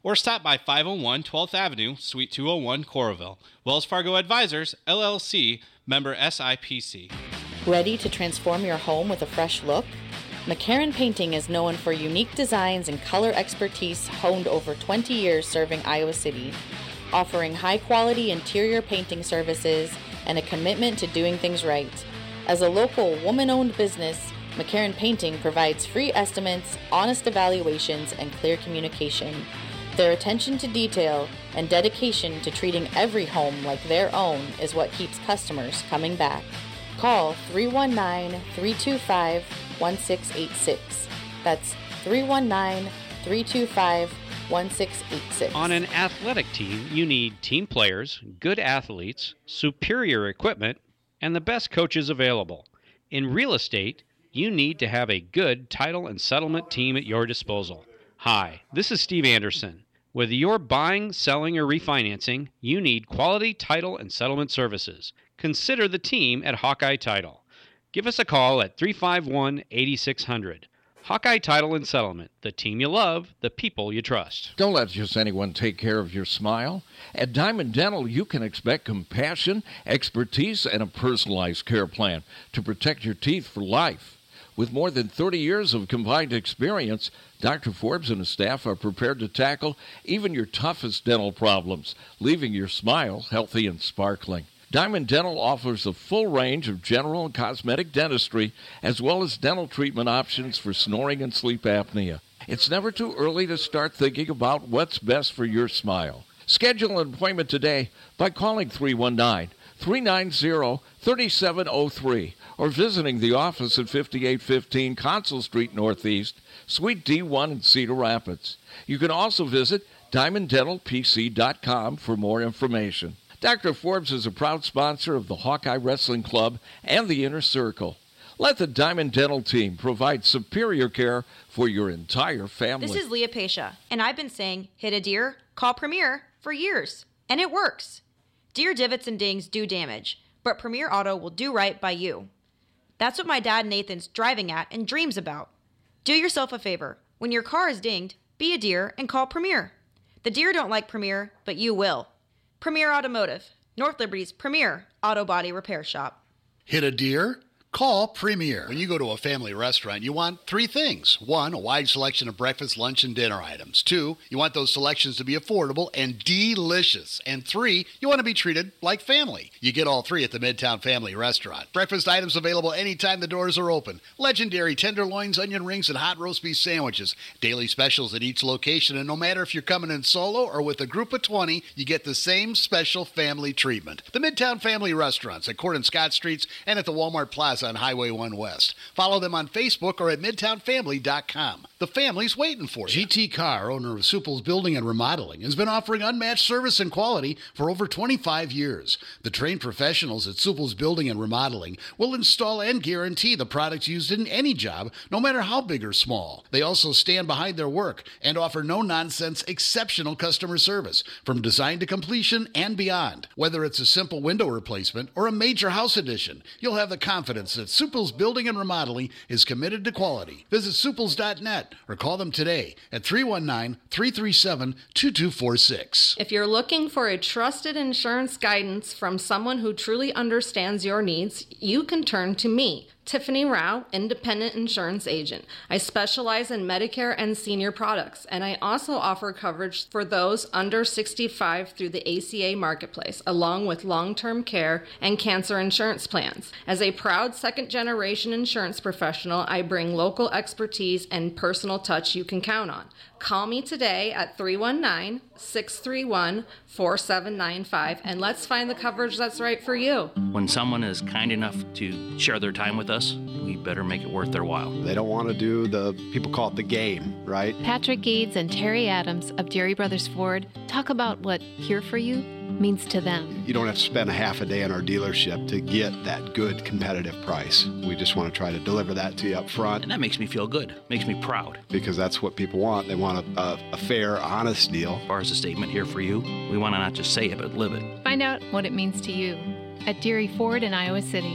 or stop by five oh one twelfth Avenue, Suite two oh one, Coralville. Wells Fargo Advisors, L L C, member S I P C.
Ready to transform your home with a fresh look? McCarran Painting is known for unique designs and color expertise honed over twenty years serving Iowa City, offering high-quality interior painting services and a commitment to doing things right. As a local woman-owned business, McCarran Painting provides free estimates, honest evaluations, and clear communication. Their attention to detail and dedication to treating every home like their own is what keeps customers coming back. Call three one nine, three two five, one six eight six. That's three one nine, three two five, one six eight six.
On an athletic team, you need team players, good athletes, superior equipment, and the best coaches available. In real estate, you need to have a good title and settlement team at your disposal. Hi, this is Steve Anderson. Whether you're buying, selling, or refinancing, you need quality title and settlement services. Consider the team at Hawkeye Title. Give us a call at three five one, eight six zero zero. Hawkeye Title and Settlement, the team you love, the people you trust.
Don't let just anyone take care of your smile. At Diamond Dental, you can expect compassion, expertise, and a personalized care plan to protect your teeth for life. With more than thirty years of combined experience, Doctor Forbes and his staff are prepared to tackle even your toughest dental problems, leaving your smile healthy and sparkling. Diamond Dental offers a full range of general and cosmetic dentistry, as well as dental treatment options for snoring and sleep apnea. It's never too early to start thinking about what's best for your smile. Schedule an appointment today by calling three one nine, three nine zero, three seven zero three or visiting the office at fifty-eight fifteen Consul Street Northeast, Suite D one in Cedar Rapids. You can also visit diamond dental p c dot com for more information. Doctor Forbes is a proud sponsor of the Hawkeye Wrestling Club and the Inner Circle. Let the Diamond Dental team provide superior care for your entire family.
This is Leah Pasha, and I've been saying, hit a deer, call Premier for years, and it works. Deer divots and dings do damage, but Premier Auto will do right by you. That's what my dad Nathan's driving at and dreams about. Do yourself a favor. When your car is dinged, be a deer and call Premier. The deer don't like Premier, but you will. Premier Automotive, North Liberty's premier auto body repair shop.
Hit a deer? Call Premier. When you go to a family restaurant, you want three things. One, a wide selection of breakfast, lunch, and dinner items. Two, you want those selections to be affordable and delicious. And three, you want to be treated like family. You get all three at the Midtown Family Restaurant. Breakfast items available anytime the doors are open. Legendary tenderloins, onion rings, and hot roast beef sandwiches. Daily specials at each location, and no matter if you're coming in solo or with a group of twenty, you get the same special family treatment. The Midtown Family Restaurants at Court and Scott Streets and at the Walmart Plaza on Highway one West. Follow them on Facebook or at midtown family dot com. The family's waiting for you. G T Carr, owner of Supple's Building and Remodeling, has been offering unmatched service and quality for over twenty-five years. The trained professionals at Supple's Building and Remodeling will install and guarantee the products used in any job, no matter how big or small. They also stand behind their work and offer no-nonsense, exceptional customer service from design to completion and beyond. Whether it's a simple window replacement or a major house addition, you'll have the confidence that Supple's Building and Remodeling is committed to quality. Visit suples dot net or call them today at three one nine, three three seven, two two four six.
If you're looking for a trusted insurance guidance from someone who truly understands your needs, you can turn to me, Tiffany Rao, independent insurance agent. I specialize in Medicare and senior products, and I also offer coverage for those under sixty-five through the A C A marketplace, along with long-term care and cancer insurance plans. As a proud second-generation insurance professional, I bring local expertise and personal touch you can count on. Call me today at three one nine, six three one, four seven nine five, and let's find the coverage that's right for you.
When someone is kind enough to share their time with us, we better make it worth their while.
They don't want to do the, people call it the game, right?
Patrick Eads and Terry Adams of Deary Brothers Ford talk about what here for you means to them.
You don't have to spend a half a day in our dealership to get that good competitive price. We just want to try to deliver that to you up front.
And that makes me feel good, makes me proud.
Because that's what people want. They want a, a, a fair, honest deal.
As far as a statement here for you, we want to not just say it, but live it.
Find out what it means to you at Deary Ford in Iowa City.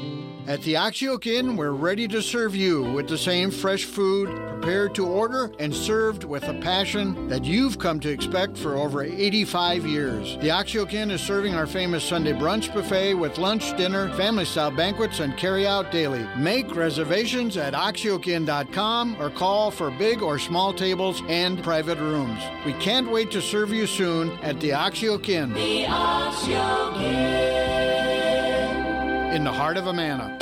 At the Oxyoke Inn, we're ready to serve you with the same fresh food, prepared to order and served with a passion that you've come to expect for over eighty-five years. The Oxyoke Inn is serving our famous Sunday brunch buffet with lunch, dinner, family-style banquets, and carry-out daily. Make reservations at oxyoke inn dot com or call for big or small tables and private rooms. We can't wait to serve you soon at the Oxyoke Inn.
The Oxyoke Inn.
In the heart of Amana.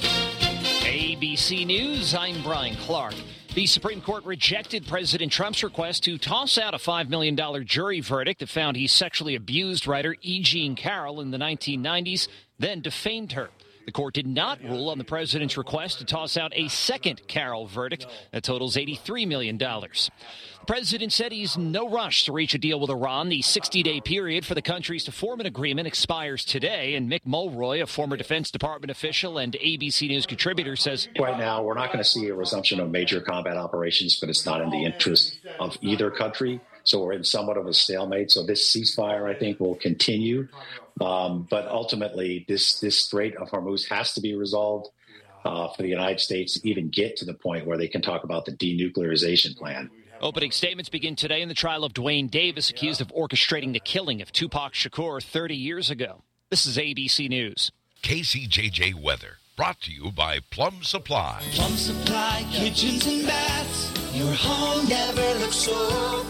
A B C News, I'm Brian Clark. The Supreme Court rejected President Trump's request to toss out a five million dollars jury verdict that found he sexually abused writer E. Jean Carroll in the nineteen nineties, then defamed her. The court did not rule on the president's request to toss out a second Carroll verdict that totals eighty-three million dollars. The president said he's in no rush to reach a deal with Iran. The sixty-day period for the countries to form an agreement expires today, and Mick Mulroy, a former Defense Department official and A B C News contributor, says,
right now, we're not going to see a resumption of major combat operations, but it's not in the interest of either country. So we're in somewhat of a stalemate. So this ceasefire, I think, will continue. Um, but ultimately, this, this Strait of Hormuz has to be resolved uh, for the United States to even get to the point where they can talk about the denuclearization plan.
Opening statements begin today in the trial of Dwayne Davis, accused of orchestrating the killing of Tupac Shakur thirty years ago. This is A B C News.
K C J J Weather, brought to you by Plum Supply.
Plum Supply kitchens and baths. Your home never looks so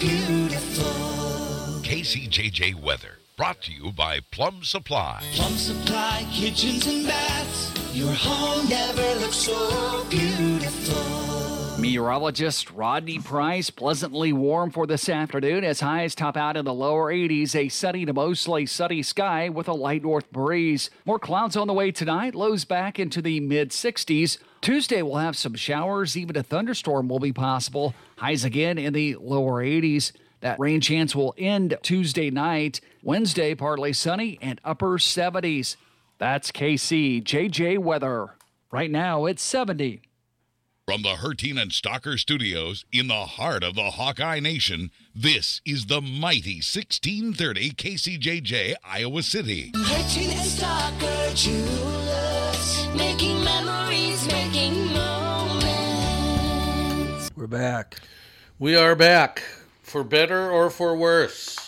beautiful.
K C J J Weather, brought to you by Plum Supply.
Plum Supply kitchens and baths. Your home never looks so beautiful.
Meteorologist Rodney Price, pleasantly warm for this afternoon as highs top out in the lower eighties, a sunny to mostly sunny sky with a light north breeze. More clouds on the way tonight, lows back into the mid sixties. Tuesday we'll have some showers, even a thunderstorm will be possible. Highs again in the lower eighties. That rain chance will end Tuesday night. Wednesday partly sunny and upper seventies. That's K C J J Weather. Right now it's seventy.
From the Hertin and Stalker Studios in the heart of the Hawkeye Nation, this is the mighty sixteen thirty K C J J Iowa City.
Hertin and Stalker Jewelers, making memories, making moments.
We're back.
We are back. For better or for worse?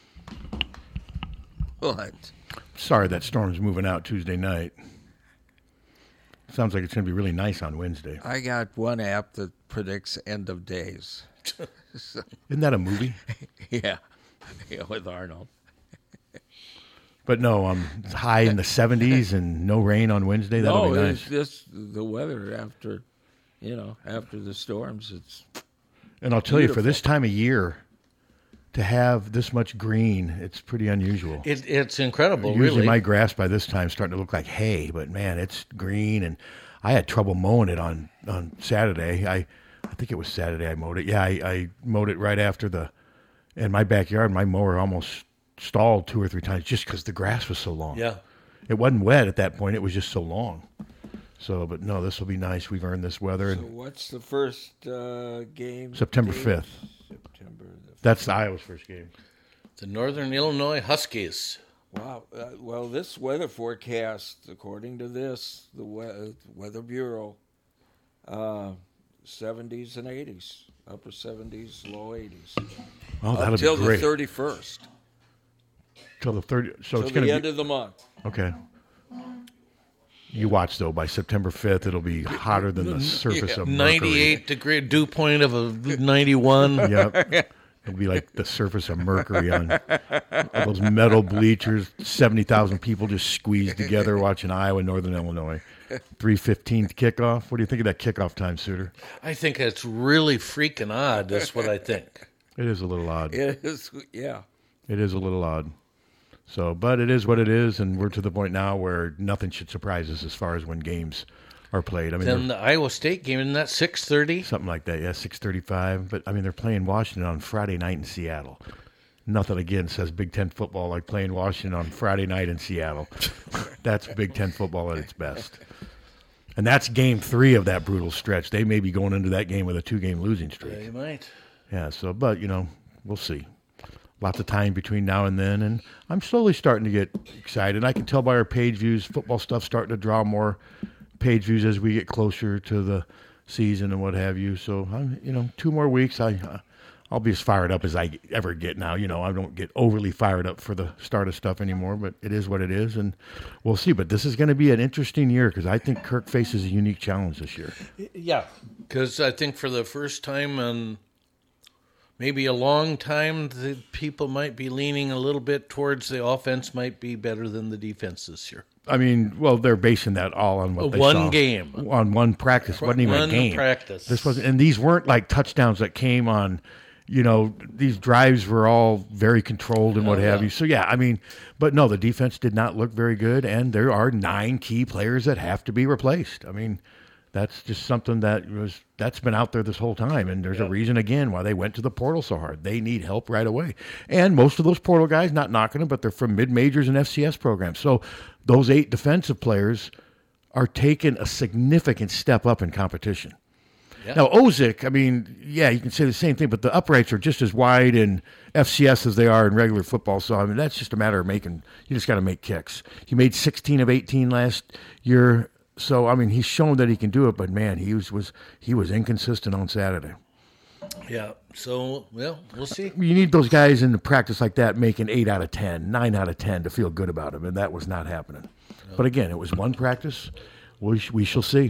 What?
Sorry that storm's moving out Tuesday night. Sounds like it's going to be really nice on Wednesday.
I got one app that predicts end of days.
So, isn't that a movie?
Yeah. Yeah, with Arnold.
But no, um, it's high in the seventies and no rain on Wednesday. That'll
no,
be nice.
it's just the weather after, you know, after the storms. It's
And I'll tell
beautiful.
you, for this time of year, to have this much green, it's pretty unusual.
It, it's incredible,
Usually
really.
my grass by this time is starting to look like hay, but man, it's green, and I had trouble mowing it on, on Saturday. I I think it was Saturday I mowed it. Yeah, I, I mowed it right after the, in my backyard, my mower almost stalled two or three times just because the grass was so long.
Yeah.
It wasn't wet at that point. It was just so long. So, but no, this will be nice. We've earned this weather.
So
And
what's the first uh, game?
September
date?
fifth.
September the fifth.
That's Iowa's first game.
The Northern Illinois Huskies.
Wow. Uh, well, this weather forecast, according to this, the we- Weather Bureau, uh, seventies and eighties, upper seventies, low eighties.
Oh, that'll
Until
be great.
the thirty-first.
Till the thirty. So
Till
it's going
the
to
end
be
of the month.
okay. You watch though. By September fifth, it'll be hotter than the surface
Yeah,
of
ninety-eight
Mercury.
degree dew point of a ninety-one.
Yep. It'll be like the surface of Mercury on all those metal bleachers. Seventy thousand people just squeezed together watching Iowa, Northern Illinois. Three fifteen kickoff. What do you think of that kickoff time, Suter?
I think it's really freaking odd. That's what I think.
It is a little odd.
It is, yeah.
It is a little odd. So, but it is what it is, and we're to the point now where nothing should surprise us as far as when games are played. I mean,
Then
they're-
the Iowa State game, isn't that six thirty?
something like that, yeah, six thirty-five. But I mean, they're playing Washington on Friday night in Seattle. Nothing again says Big Ten football like playing Washington on Friday night in Seattle. That's Big Ten football at its best. And that's game three of that brutal stretch. They may be going into that game with a two-game losing streak.
Yeah, you might.
Yeah, so, but, you know, we'll see. Lots of time between now and then, and I'm slowly starting to get excited. I can tell by our page views, football stuff starting to draw more page views as we get closer to the season and what have you. So, I'm, you know, two more weeks, I, uh, I'll be as fired up as I ever get now. You know, I don't get overly fired up for the start of stuff anymore, but it is what it is, and we'll see. But this is going to be an interesting year because I think Kirk faces a unique challenge this year.
Yeah, because I think for the first time in maybe a long time, the people might be leaning a little bit towards the offense might be better than the defense this year.
I mean, well, they're basing that all on what they
one
saw.
game.
On one practice. Wasn't even
One
a game.
practice.
This wasn't, and these weren't like touchdowns that came on, you know, these drives were all very controlled and what
Oh,
have
yeah.
you. So, yeah, I mean, but no, the defense did not look very good, and there are nine key players that have to be replaced. I mean, that's just something that was that's been out there this whole time, and there's
Yeah.
a reason again why they went to the portal so hard. They need help right away, and most of those portal guys, not knocking them, but they're from mid majors and F C S programs. So those eight defensive players are taking a significant step up in competition.
Yeah.
Now Ozick, I mean, yeah, you can say the same thing, but the uprights are just as wide in F C S as they are in regular football. So I mean, that's just a matter of making. You just got to make kicks. He made sixteen of eighteen last year. So I mean, he's shown that he can do it, but man, he was, was he was inconsistent on Saturday.
Yeah. So, well, we'll see.
You need those guys in the practice like that making eight out of ten, nine out of ten to feel good about him, and that was not happening. No. But again, it was one practice. We sh- we shall see.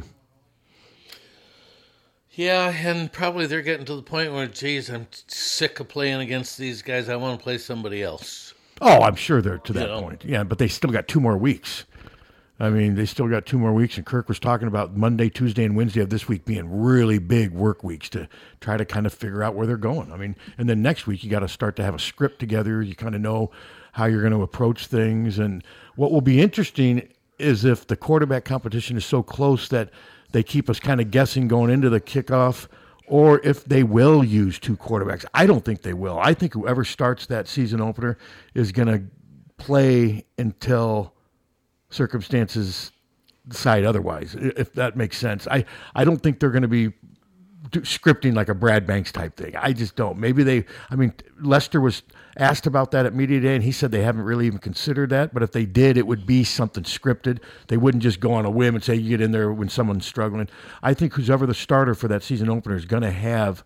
Yeah, and probably they're getting to the point where, geez, I'm sick of playing against these guys. I want to play somebody else.
Oh, I'm sure they're to that
You know.
point. Yeah, but they still got two more weeks. I mean, they still got two more weeks, and Kirk was talking about Monday, Tuesday, and Wednesday of this week being really big work weeks to try to kind of figure out where they're going. I mean, and then next week you got to start to have a script together. You kind of know how you're going to approach things, and what will be interesting is if the quarterback competition is so close that they keep us kind of guessing going into the kickoff, or if they will use two quarterbacks. I don't think they will. I think whoever starts that season opener is going to play until circumstances decide otherwise, if that makes sense. I, I don't think they're going to be do, scripting like a Brad Banks type thing. I just don't. Maybe they, I mean, Lester was asked about that at Media Day, and he said they haven't really even considered that, but if they did, it would be something scripted. They wouldn't just go on a whim and say, you get in there when someone's struggling. I think whoever the starter for that season opener is going to have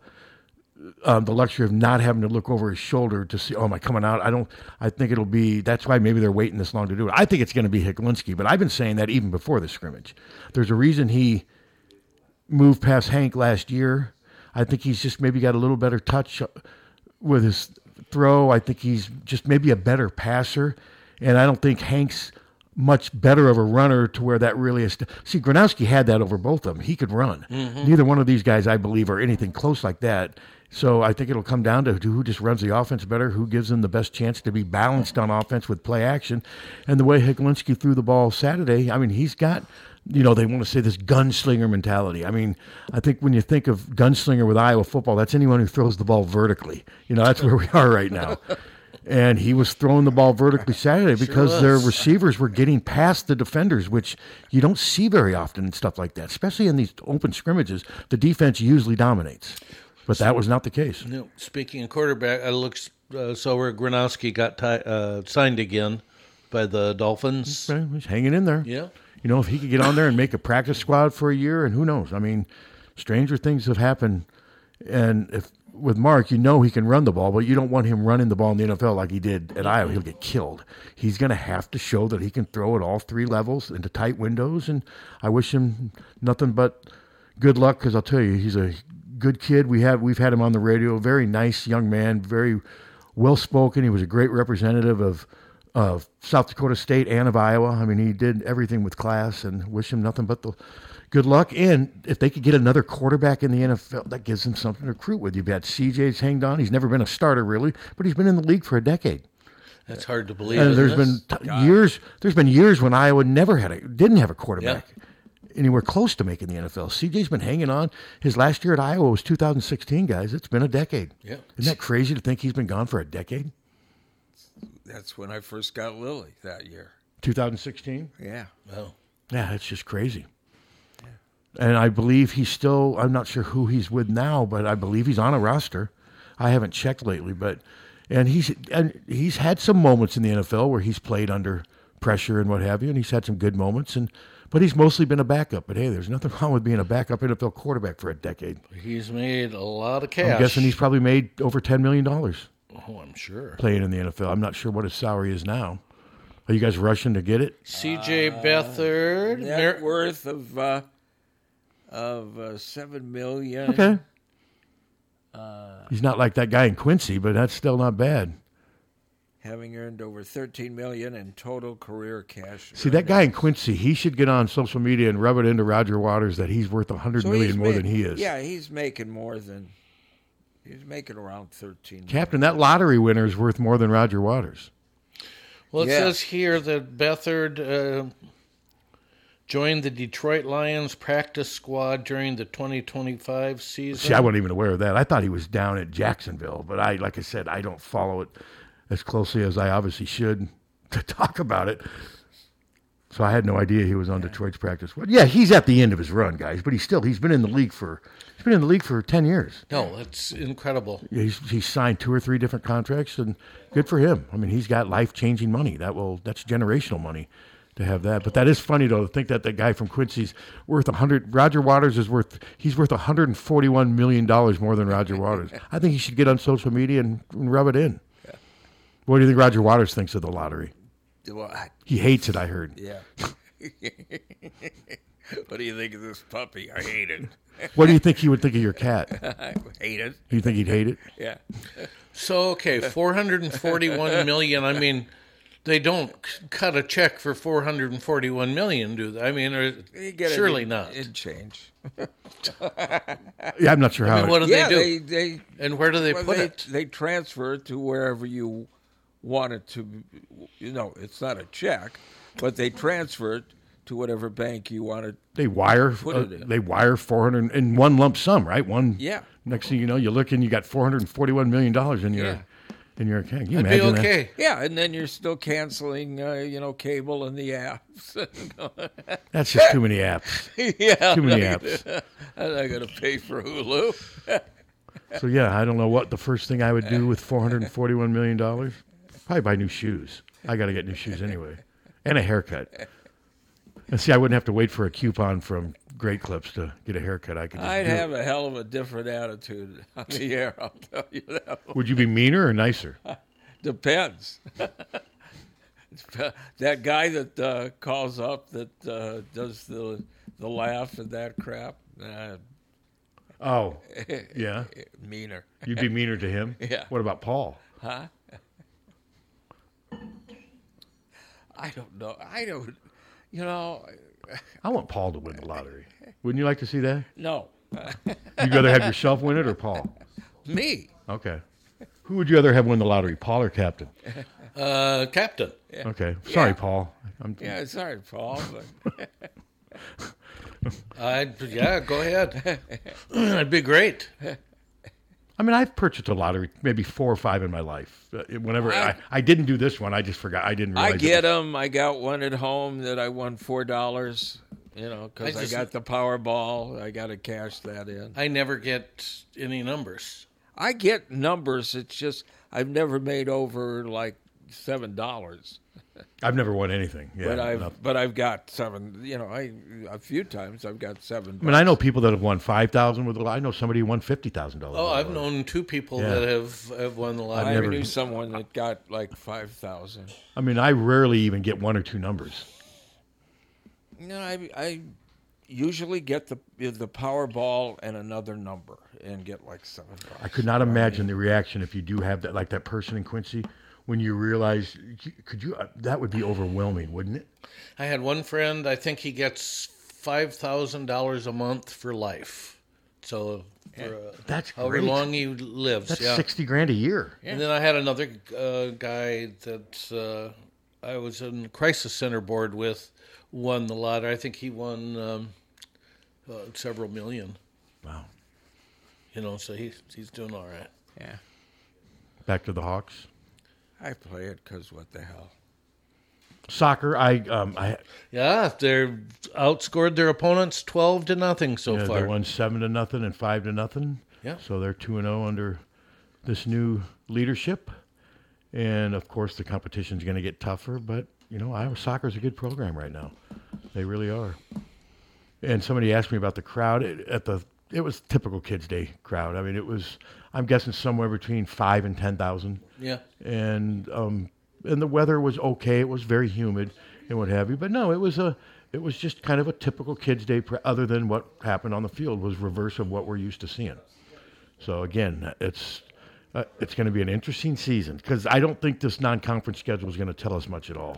Um, the luxury of not having to look over his shoulder to see, oh, am I coming out? I don't, I think it'll be, that's why maybe they're waiting this long to do it. I think it's going to be Hiklinski, but I've been saying that even before the scrimmage. There's a reason he moved past Hank last year. I think he's just maybe got a little better touch with his throw. I think he's just maybe a better passer. And I don't think Hank's much better of a runner to where that really is. See, Gronowski had that over both of them. He could run.
Mhm.
Neither one of these guys, I believe, are anything close like that. So I think it'll come down to who just runs the offense better, who gives them the best chance to be balanced on offense with play action. And the way Hiklinski threw the ball Saturday, I mean, he's got, you know, they want to say this gunslinger mentality. I mean, I think when you think of gunslinger with Iowa football, that's anyone who throws the ball vertically. You know, that's where we are right now. And he was throwing the ball vertically Saturday because
Sure
their
was.
receivers were getting past the defenders, which you don't see very often and stuff like that, especially in these open scrimmages. The defense usually dominates, but that was not the case.
No, speaking of quarterback, I looked uh, so where Gronowski got ti- uh, signed again by the Dolphins.
Okay, he's hanging in there.
Yeah.
You know, if he could get on there and make a practice squad for a year, and who knows? I mean, stranger things have happened. And if with Mark, you know he can run the ball, but you don't want him running the ball in the N F L like he did at Iowa. He'll get killed. He's going to have to show that he can throw at all three levels into tight windows, and I wish him nothing but good luck because I'll tell you, he's a good kid. We have we've had him on the radio. Very nice young man, very well spoken. He was a great representative of of South Dakota State and of Iowa. I mean, he did everything with class, and wish him nothing but the good luck. And if they could get another quarterback in the N F L, that gives them something to recruit with. You've got C J's hanged on. He's never been a starter really, but he's been in the league for a decade.
That's hard to believe.
And there's
isn't
been
it?
t- years. There's been years when Iowa never had a didn't have a quarterback anywhere close to making the N F L. C J's been hanging on. His last year at Iowa was two thousand sixteen, guys. It's been a decade.
Yeah.
Isn't that crazy to think he's been gone for a decade?
That's when I first got Lily that year.
two thousand sixteen?
Yeah.
Oh.
Yeah, it's just crazy. And I believe he's still, I'm not sure who he's with now, but I believe he's on a roster. I haven't checked lately, but, and he's, and he's had some moments in the N F L where he's played under pressure and what have you, and he's had some good moments. And, But he's mostly been a backup. But hey, there's nothing wrong with being a backup N F L quarterback for a decade.
He's made a lot of cash.
I'm guessing he's probably made over ten million dollars.
Oh, I'm sure.
Playing in the N F L. I'm not sure what his salary is now. Are you guys rushing to get it?
C J Beathard.
Net
Mer-
worth of uh, of uh, seven million.
Okay.
Uh,
He's not like that guy in Quincy, but that's still not bad.
having earned over thirteen million in total career cash.
See, that guy in Quincy, he should get on social media and rub it into Roger Waters that he's worth a hundred
So
million
he's
more
ma-
than he is.
Yeah, he's making more than he's making around thirteen.
Captain, that lottery winner is worth more than Roger Waters.
Well, it
Yeah.
says here that Beathard uh, joined the Detroit Lions practice squad during the twenty twenty-five season.
See, I wasn't even aware of that. I thought he was down at Jacksonville, but I, like I said, I don't follow it as closely as I obviously should to talk about it. So I had no idea he was on Detroit's practice squad. Yeah, he's at the end of his run, guys, but he's still he's been in the league for he's been in the league for ten years.
No, that's incredible.
Yeah, he's he's signed two or three different contracts, and good for him. I mean, he's got life changing money. That will that's generational money to have that. But that is funny though to think that the guy from Quincy's worth a hundred. Roger Waters is worth he's worth one hundred and forty one million dollars more than Roger Waters. I think he should get on social media and, and rub it in.
Yeah.
What do you think Roger Waters thinks of the lottery?
Well, I-
He hates it. I heard.
Yeah. What do you think of this puppy? I hate it.
What do you think he would think of your cat?
I hate it.
You think he'd hate it?
Yeah.
So okay, four hundred forty-one million. I mean, they don't c- cut a check for four hundred forty-one million, do they? I mean, or,
You get it
surely
in-
not.
in change.
Yeah, I'm not sure how.
I mean,
it-
what do
yeah,
they do?
They, they,
and where do they
well,
put
they,
it?
They transfer it to wherever you want it to. You know, it's not a check, but they transfer it to whatever bank you want to.
They wire.
Put
uh,
it in.
they wire four hundred in one lump sum, right? One.
Yeah.
Next thing you know, you look and you got four hundred and forty-one million dollars in your
Yeah.
in your account. Can you
I'd be
imagine
okay.
Yeah, and then you're still canceling, uh, you know, cable and the apps.
that? That's just too many apps.
yeah,
Too many
I'm not
apps.
gonna- I'm not going to pay for Hulu.
So yeah, I don't know what the first thing I would do with four hundred and forty-one million dollars. Probably buy new shoes. I got to get new shoes anyway, and a haircut. And see, I wouldn't have to wait for a coupon from Great Clips to get a haircut. I could. Just
I'd
do
have
it.
a hell of a different attitude on the air. I'll tell you that.
Would you be meaner or nicer?
Depends. That guy that uh, calls up that uh, does the the laugh and that crap. Uh,
Oh, yeah.
meaner.
You'd be meaner to him.
Yeah.
What about Paul?
Huh? I don't know. I don't. You know.
I want Paul to win the lottery. Wouldn't you like to see that?
No.
You'd rather have yourself win it or Paul?
Me.
Okay. Who would you rather have win the lottery, Paul or Captain?
Uh, captain.
Yeah.
Okay. Sorry,
Yeah.
Paul. I'm,
Yeah, sorry, Paul. But
I'd, yeah, go ahead. That'd be great.
I mean, I've purchased a lottery, maybe four or five in my life. Uh, Whenever I,
I-
I, didn't do this one, I just forgot. I didn't realize.
I
it
get
was-
them. I got one at home that I won four dollars. You know, because
I
I,
just-
got the Powerball. I got to cash that in.
I never get any numbers.
I get numbers. It's just I've never made over like seven dollars.
I've never won anything. Yeah,
but I've
enough.
but I've got seven. You know, I a few times I've got seven.
I mean, I know people that have won five thousand with the lottery. I know somebody who won fifty thousand dollars.
Oh, I've known two people
Yeah.
that have, have won the
I
lottery.
never-
knew someone that got like five thousand.
I mean, I rarely even get one or two numbers.
You know, I I usually get the the Powerball and another number and get like seven bucks.
I could not imagine the reaction if you do have that, like that person in Quincy, when you realize, could you? Uh, that would be overwhelming, wouldn't it?
I had one friend, I think he gets five thousand dollars a month for life. So for, uh,
That's
however
great.
long he lives.
That's
yeah.
sixty grand a year.
And then I had another uh, guy that uh, I was in crisis center board with, won the lottery. I think he won um, uh, several million.
Wow.
You know, so he's he's doing all right.
Yeah.
Back to the Hawks.
I play it because what the hell.
Soccer. I um I
Yeah, they're outscored their opponents twelve to nothing so
yeah,
far.
they won seven to nothing and five to nothing.
Yeah.
So they're two and zero under this new leadership, and of course the competition's going to get tougher. But you know, Iowa soccer is a good program right now. They really are. And somebody asked me about the crowd it, at the. It was typical Kids Day crowd. I mean, it was. I'm guessing somewhere between five and ten thousand.
Yeah.
And um, and the weather was okay. It was very humid and what have you. But no, it was a. It was just kind of a typical Kids Day. Other than what happened on the field was reverse of what we're used to seeing. So again, it's. Uh, it's going to be an interesting season because I don't think this non-conference schedule is going to tell us much at all.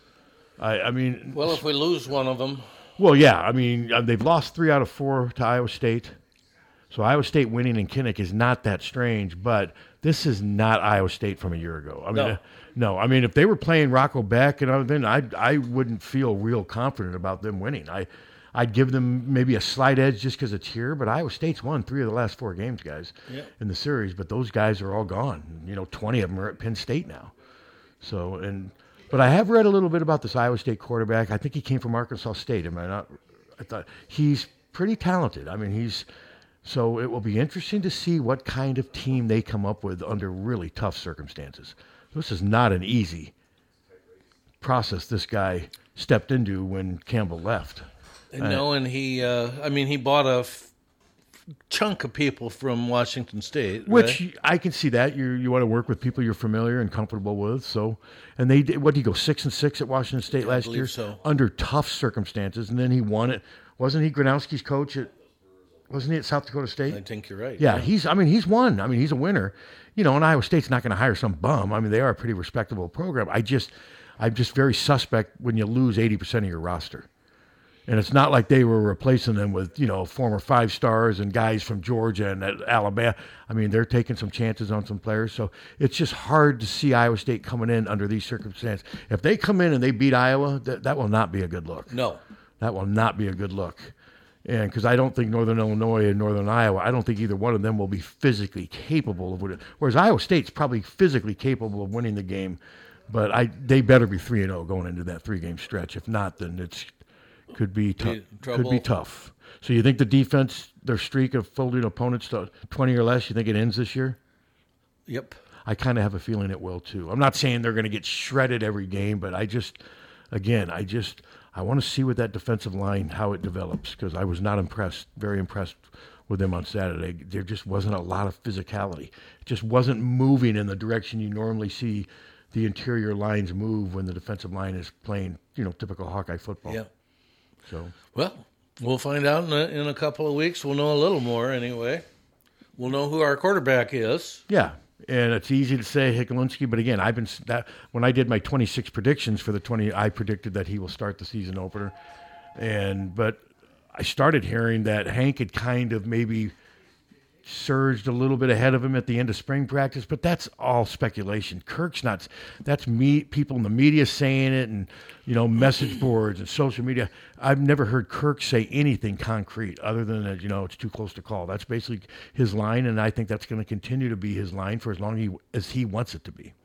I, I mean,
well, if we lose one of them,
well, yeah, I mean, uh, they've lost three out of four to Iowa State, so Iowa State winning in Kinnick is not that strange. But this is not Iowa State from a year ago. I mean,
No.
uh, no, I mean, if they were playing Rocco Beck and other than, I I wouldn't feel real confident about them winning. I. I'd give them maybe a slight edge just because it's here, but Iowa State's won three of the last four games, guys,
Yep.
in the series. But those guys are all gone. You know, twenty of them are at Penn State now. So, and but I have read a little bit about this Iowa State quarterback. I think he came from Arkansas State. Am I not? I thought he's pretty talented. I mean, he's so it will be interesting to see what kind of team they come up with under really tough circumstances. This is not an easy process this guy stepped into when Campbell left.
no, and he, uh, I mean, he bought a f- chunk of people from Washington State,
Which
right?
I can see that you you want to work with people you're familiar and comfortable with. So, and they did. What did he go six and six at Washington State
Yeah, I
last
believe
year
so.
under tough circumstances, and then he won it. Wasn't he Gronowski's coach at? Wasn't he at South Dakota State?
I think you're right.
Yeah, he's. I mean, he's won. I mean, he's a winner. You know, and Iowa State's not going to hire some bum. I mean, they are a pretty respectable program. I just, I'm just very suspect when you lose eighty percent of your roster. And it's not like they were replacing them with, you know, former five stars and guys from Georgia and Alabama. I mean, they're taking some chances on some players. So it's just hard to see Iowa State coming in under these circumstances. If they come in and they beat Iowa, that, that will not be a good look.
No.
That will not be a good look. And because I don't think Northern Illinois and Northern Iowa, I don't think either one of them will be physically capable of winning. Whereas Iowa State's probably physically capable of winning the game. But I they better be three and oh going into that three-game stretch. If not, then it's... Could be tough.
Be
Could
trouble.
be tough. So you think the defense, their streak of folding opponents to twenty or less, you think it ends this year?
Yep.
I kind of have a feeling it will too. I'm not saying they're going to get shredded every game, but I just, again, I just, I want to see with that defensive line how it develops because I was not impressed, very impressed with them on Saturday. There just wasn't a lot of physicality. It just wasn't moving in the direction you normally see the interior lines move when the defensive line is playing, you know, typical Hawkeye football.
Yeah.
So
Well, we'll find out in a, in a couple of weeks. We'll know a little more anyway. We'll know who our quarterback is.
yeah, and it's easy to say Hikalinski, but again, I've been that when I did my twenty-six predictions for the twenty, I predicted that he will start the season opener, and but I started hearing that Hank had kind of maybe surged a little bit ahead of him at the end of spring practice, but that's all speculation. Kirk's not. That's me. People in the media saying it, and you know, message boards and social media. I've never heard Kirk say anything concrete other than that. You know, it's too close to call. That's basically his line, and I think that's going to continue to be his line for as long he, as he wants it to be.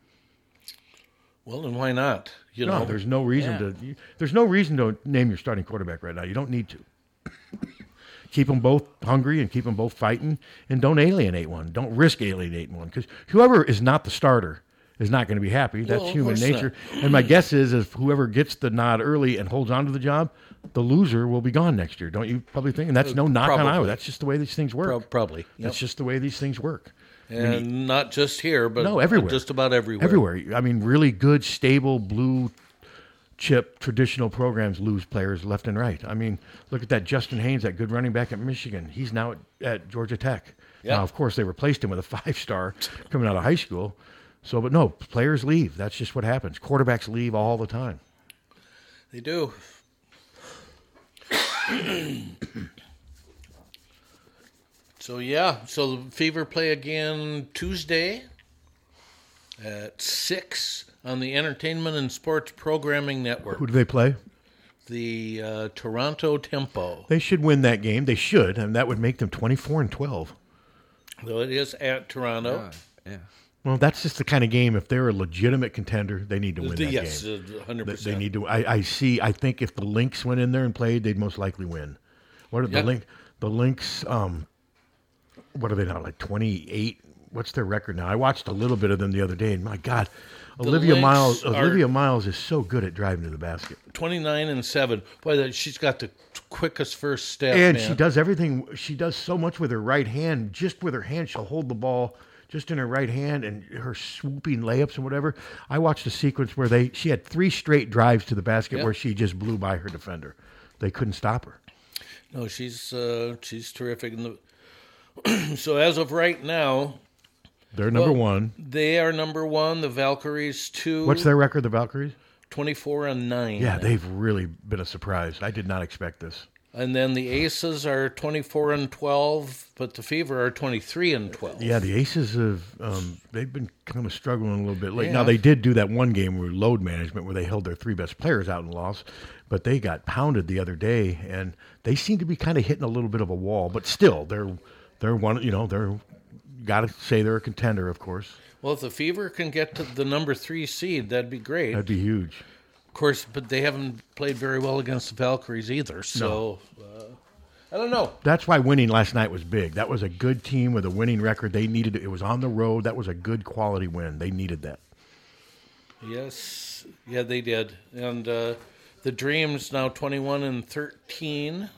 Well, then why not? You
no,
know,
there's no reason
Yeah.
to. There's no reason to name your starting quarterback right now. You don't need to. Keep them both hungry and keep them both fighting, and don't alienate one. Don't risk alienating one because whoever is not the starter is not going to be happy. That's
Well, of
human
course
nature.
not.
And my guess is, if whoever gets the nod early and holds on to the job, the loser will be gone next year. Don't you probably think? And that's no knock on
Probably.
Iowa. That's just the way these things work.
Prob- probably.
That's
Yep.
just the way these things work.
And
I mean,
not just here, but
no, everywhere.
just about everywhere.
Everywhere. I mean, really good, stable, blue chip traditional programs lose players left and right. I mean, look at that Justin Haynes, that good running back at Michigan. He's now at, at Georgia Tech.
Yeah.
Now, of course, they replaced him with a five-star coming out of high school. So, but no, players leave. That's just what happens. Quarterbacks leave all the time.
They do. So yeah, so the Fever play again Tuesday at six on the Entertainment and Sports Programming Network.
Who do they play?
The uh, Toronto Tempo.
They should win that game. They should, and that would make them twenty-four and twelve.
Though it is at Toronto.
Yeah.
Well, that's just the kind of game. If they're a legitimate contender, they need to win that
Yes,
game.
uh, one hundred
They-
percent.
They need to. I, I see. I think if the Lynx went in there and played, they'd most likely win. What are
Yeah.
the Lynx? The Lynx. Um, what are they now? Like twenty-eight. What's their record now? I watched a little bit of them the other day, and my God, Olivia
Lynx
Miles.
are-
Olivia Miles is so good at driving to the basket.
twenty-nine and seven. Boy, that, she's got the quickest first step.
And
man.
she does everything. She does so much with her right hand. Just with her hand, she'll hold the ball just in her right hand, and her swooping layups and whatever. I watched a sequence where they she had three straight drives to the basket
Yeah.
where she just blew by her defender. They couldn't stop her.
No, she's uh, she's terrific. In the so as of right now,
They're number
well,
one.
They are number one. The Valkyries two.
What's their record, the Valkyries?
Twenty-four and nine.
Yeah, they've really been a surprise. I did not expect this.
And then the Aces are twenty-four and twelve, but the Fever are twenty-three and twelve.
Yeah, the Aces have um, they've been kind of struggling a little bit late.
They
Now
have.
they did do that one game where load management where they held their three best players out and lost, but they got pounded the other day, and they seem to be kind of hitting a little bit of a wall. But still, they're they're one. You know, they're got to say they're a contender, of course.
Well, if the Fever can get to the number three seed, that'd be great.
That'd be huge.
Of course, but they haven't played very well against the Valkyries either. So uh, I don't know.
That's why winning last night was big. That was a good team with a winning record. They needed it. It was on the road. That was a good quality win. They needed that.
Yes, yeah, they did. And uh, the Dreams now twenty-one and thirteen.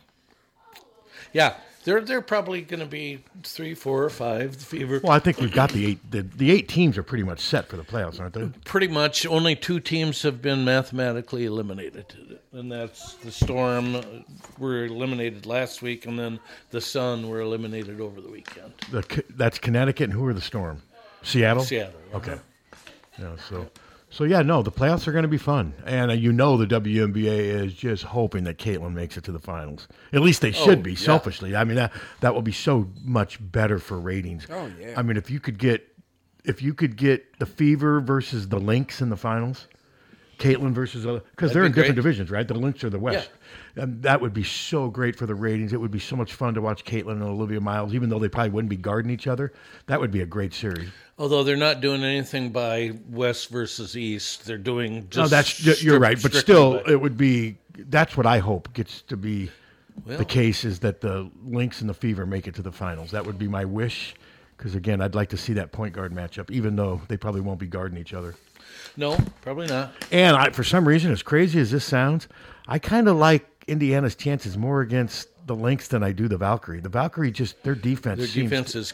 Yeah, they're they're probably going to be three, four, or five. The Fever.
Well, I think we've got the eight. The, the eight teams are pretty much set for the playoffs, aren't they?
Pretty much, only two teams have been mathematically eliminated, and that's the Storm uh, were eliminated last week, and then the Sun were eliminated over the weekend.
The, that's Connecticut, and who are the Storm? Seattle?
Seattle,
Okay. Yeah, so, so yeah, no, the playoffs are going to be fun. And uh, you know the W N B A is just hoping that Caitlin makes it to the finals. At least they should
Oh,
be,
yeah.
selfishly. I mean, that, that will be so much better for ratings.
Oh, yeah.
I mean, if you could get if you could get the Fever versus the Lynx in the finals, Caitlin versus other, because
That'd
they're
be
in different
great.
divisions, right? The Lynx are the West. And that would be so great for the ratings. It would be so much fun to watch Caitlin and Olivia Miles, even though they probably wouldn't be guarding each other. That would be a great series.
Although they're not doing anything by West versus East, they're doing just.
No, that's you're
strip-
right, but
strictly
still,
by-
it would be. That's what I hope gets to be
Well.
the case is that the Lynx and the Fever make it to the finals. That would be my wish, because again, I'd like to see that point guard matchup, even though they probably won't be guarding each other.
No, probably not.
And I, for some reason, as crazy as this sounds, I kind of like Indiana's chances more against the Lynx than I do the Valkyrie. The Valkyrie just their defense.
Their
seems
defense is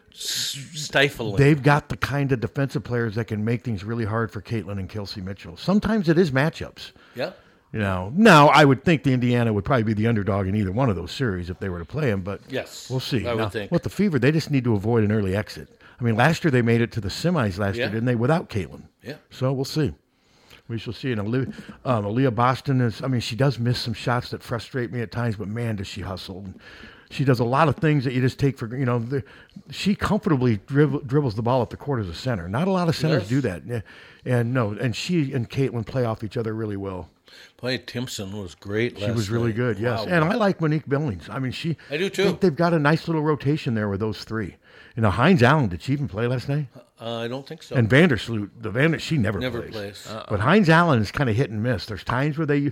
stifling.
They've got the kind of defensive players that can make things really hard for Caitlin and Kelsey Mitchell. Sometimes it is matchups.
Yeah.
You know, now I would think the Indiana would probably be the underdog in either one of those series if they were to play them, but
Yes,
we'll see.
I would
Now,
think.
With the Fever, they just need to avoid an early exit. I mean, last year they made it to the semis last
Yeah.
year, didn't they, without Caitlin?
Yeah.
So we'll see. We shall see. And Aaliyah, um, Aaliyah Boston is, I mean, she does miss some shots that frustrate me at times, but man, does she hustle. And she does a lot of things that you just take for, you know, the, she comfortably dribble, dribbles the ball up the court as a center. Not a lot of centers
Yes.
do that. Yeah. And no, and she and Caitlin play off each other really well.
Boy, Timpson was great.
She
last
was really
night.
good, yes.
Wow.
And I like Monique Billings. I mean, she.
I do too.
think they've got a nice little rotation there with those three. You know, Hines Allen, did she even play last night?
Uh, I don't think so.
And Vandersloot, the Vander, she never,
Never
plays.
plays. Uh-uh.
But Hines Allen is kind of hit and miss. There's times where they.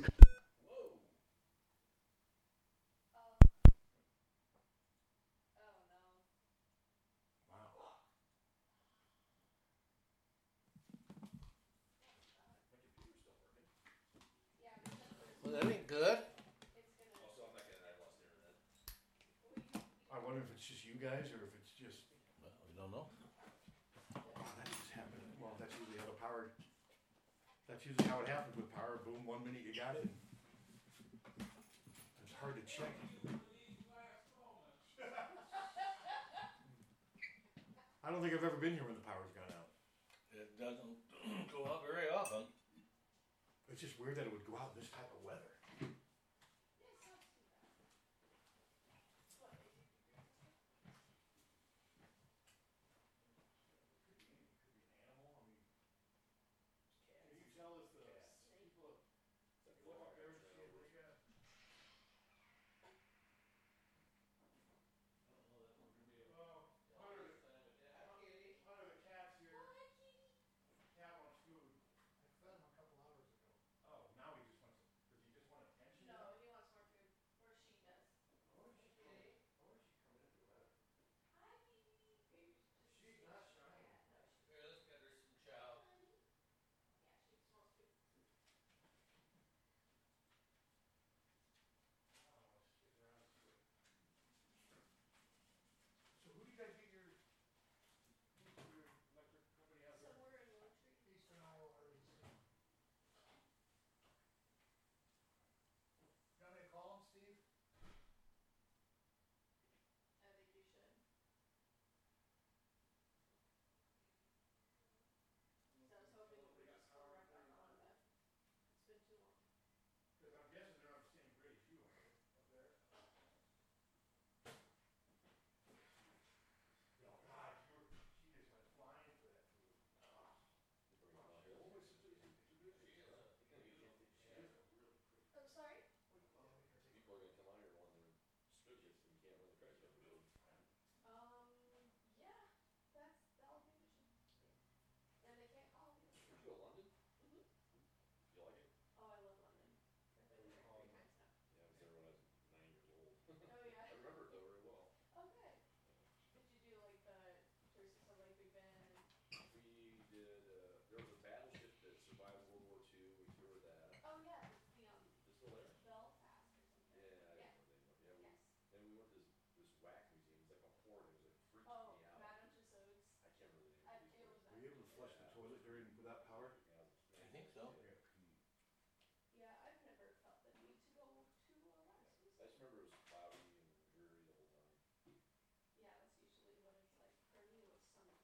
Well, that ain't good.
I wonder if it's just you guys or if it's just.
Well, we don't know.
That just happened. Well, that's usually how the power. That's usually how it happens with power. Boom, one minute you got it. It's hard to check. I don't think I've ever been here when the power's gone out.
It doesn't go out very often.
It's just weird that it would go out in this type of weather.
just remember it was cloudy and dreary the whole time.
Yeah, that's usually what it's like. For me, it was summer.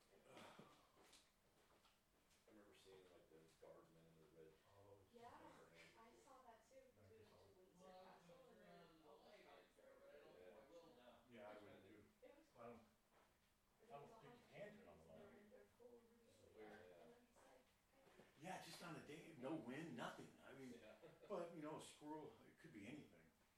I remember seeing like the guardsmen in the red.
Yeah, I saw that too. Because we went to Windsor Castle and then all the guards there.
Yeah, I would do.
It was
I don't, I don't think you can turn on the light.
They're full of
Yeah, just on a day, no wind, nothing. I mean,
Yeah.
but you know, a squirrel, it could be anything.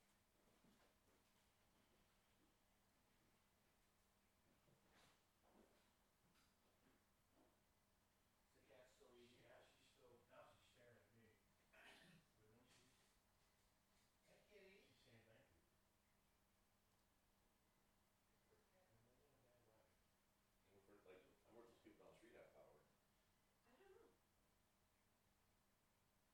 The cat's still eating. Yeah, she's still, now she's staring at me. But when she, hey kitty, she's saying thank you.
And for, like, I wonder if those people down the street have power.
I don't know.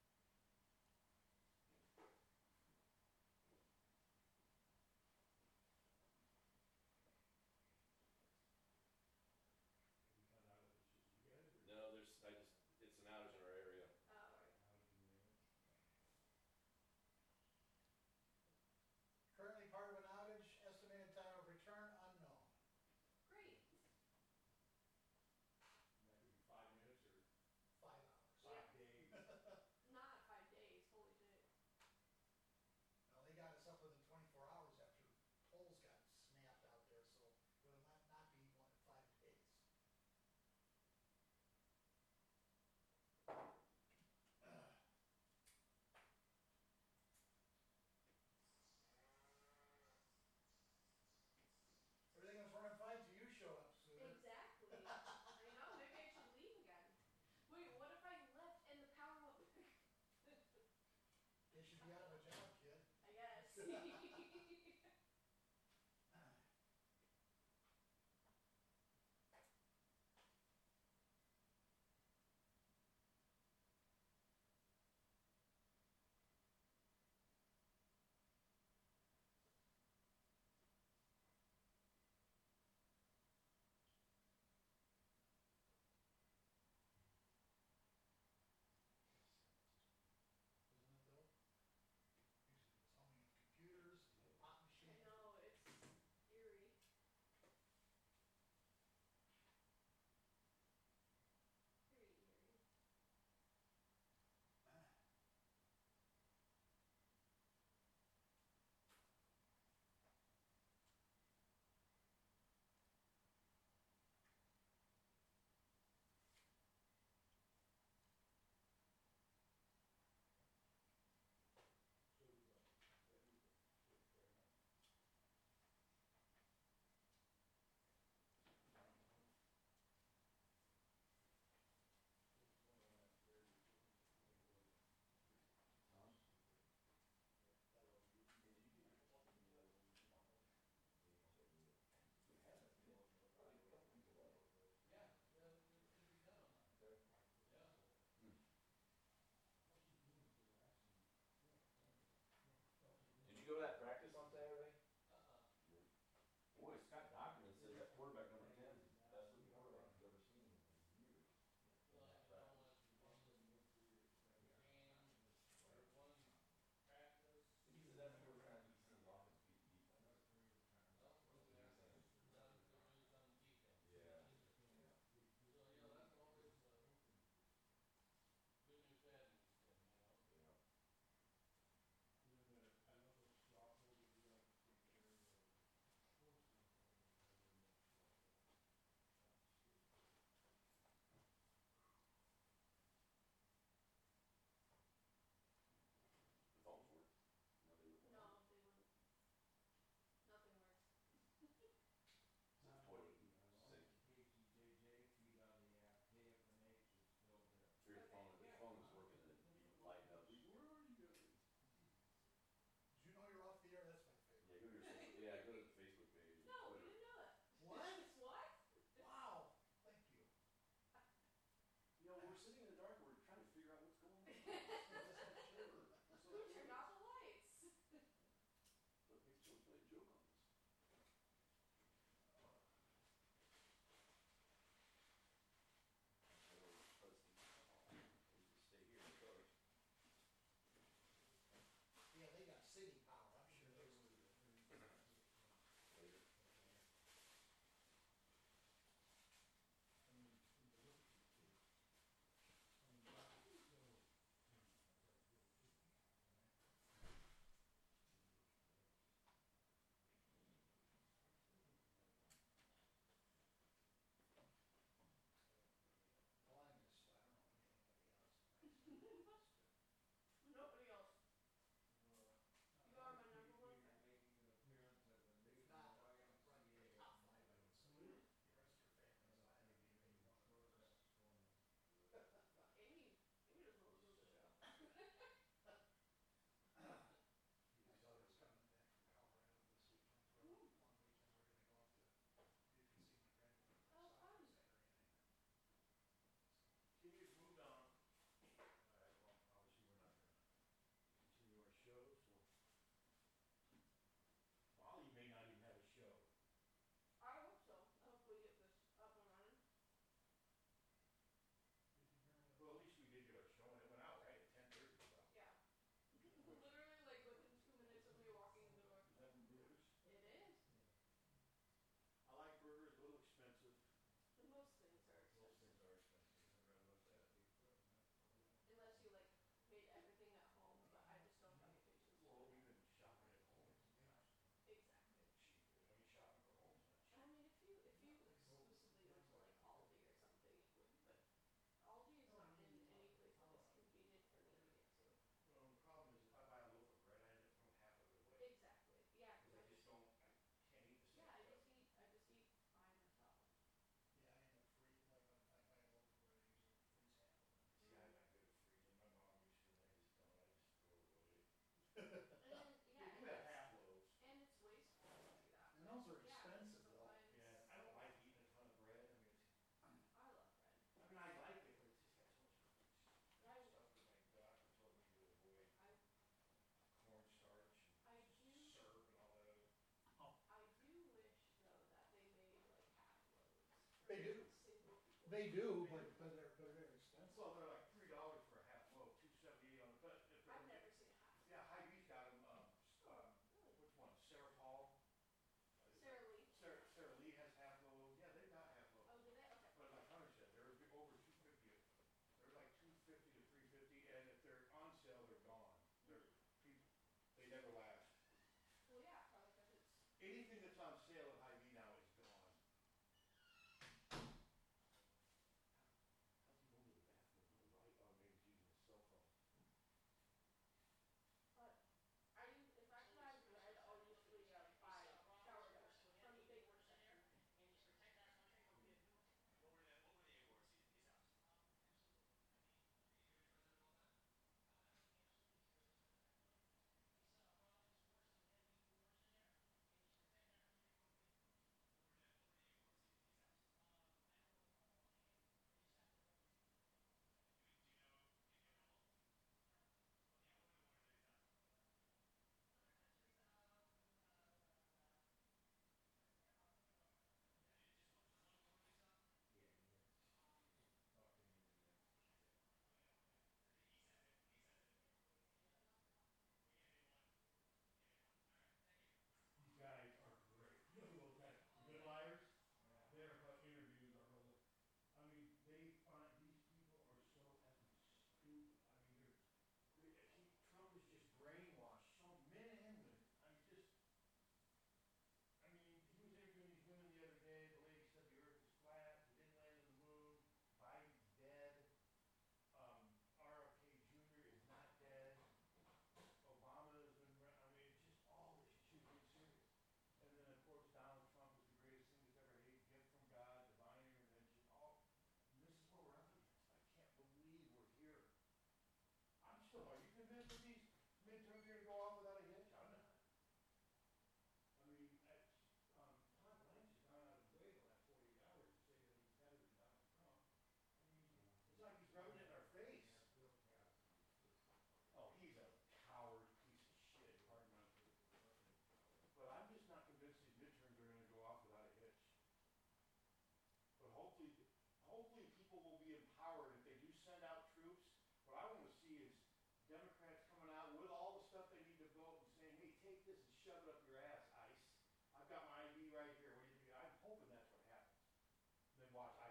they do, but, but they're, but they're expensive.
Well, they're like three dollars for a half loaf, two seventy-eight on, but if they're.
I've never seen half.
Yeah, Hy-Vee's got them, um, um, which one, Sarah Paul?
Sarah Lee.
Sarah, Sarah Lee has half loaves, yeah, they've got half loaves.
Oh, do they? Okay.
But like Hunter said, they're over two fifty, they're like two fifty to three fifty, and if they're on sale, they're gone. They're, people, they never last.
Well, yeah, probably because it's.
Anything that's on sale at Hy-Vee now is gone. How's he going to the bathroom? Right, oh, maybe he's using his cell phone.
But are you, if I buy bread, I'll usually uh, buy sourdough from the bakery section.
These guys are great. You know those guys, Good Liars? Their uh, interviews are real. I mean, they find, these people are so effing stupid. I mean, they're, they, he, Trump is just brainwashed, so men and women. I mean, just, I mean, he was interviewing these women the other day. The lady said the earth is flat, we didn't land on the moon, Biden's dead, um, R F K Junior is not dead, Obama has been, I mean, it's just all this shit is serious. And then, of course, Donald Trump is the greatest thing that's ever happened, gift from God, divine intervention, all, and this is what we're up against. I can't believe we're here. I'm still, are you convinced that these midterms are gonna go off without a hitch? I'm not. I mean, it's, um, Tom Blanche has gone out of his way the last forty-eight hours to say that he's better than Donald Trump. I mean, it's like he's rubbing it in our face. Oh, he's a coward piece of shit, pardon my. But I'm just not convinced these midterms are gonna go off without a hitch. But hopefully, hopefully people will be empowered if they do send out troops. What I wanna see is Democrats coming out with all the stuff they need to vote and saying, hey, take this and shove it up your ass, ICE. I've got my I D right here, what do you think? I'm hoping that's what happens. Then watch, I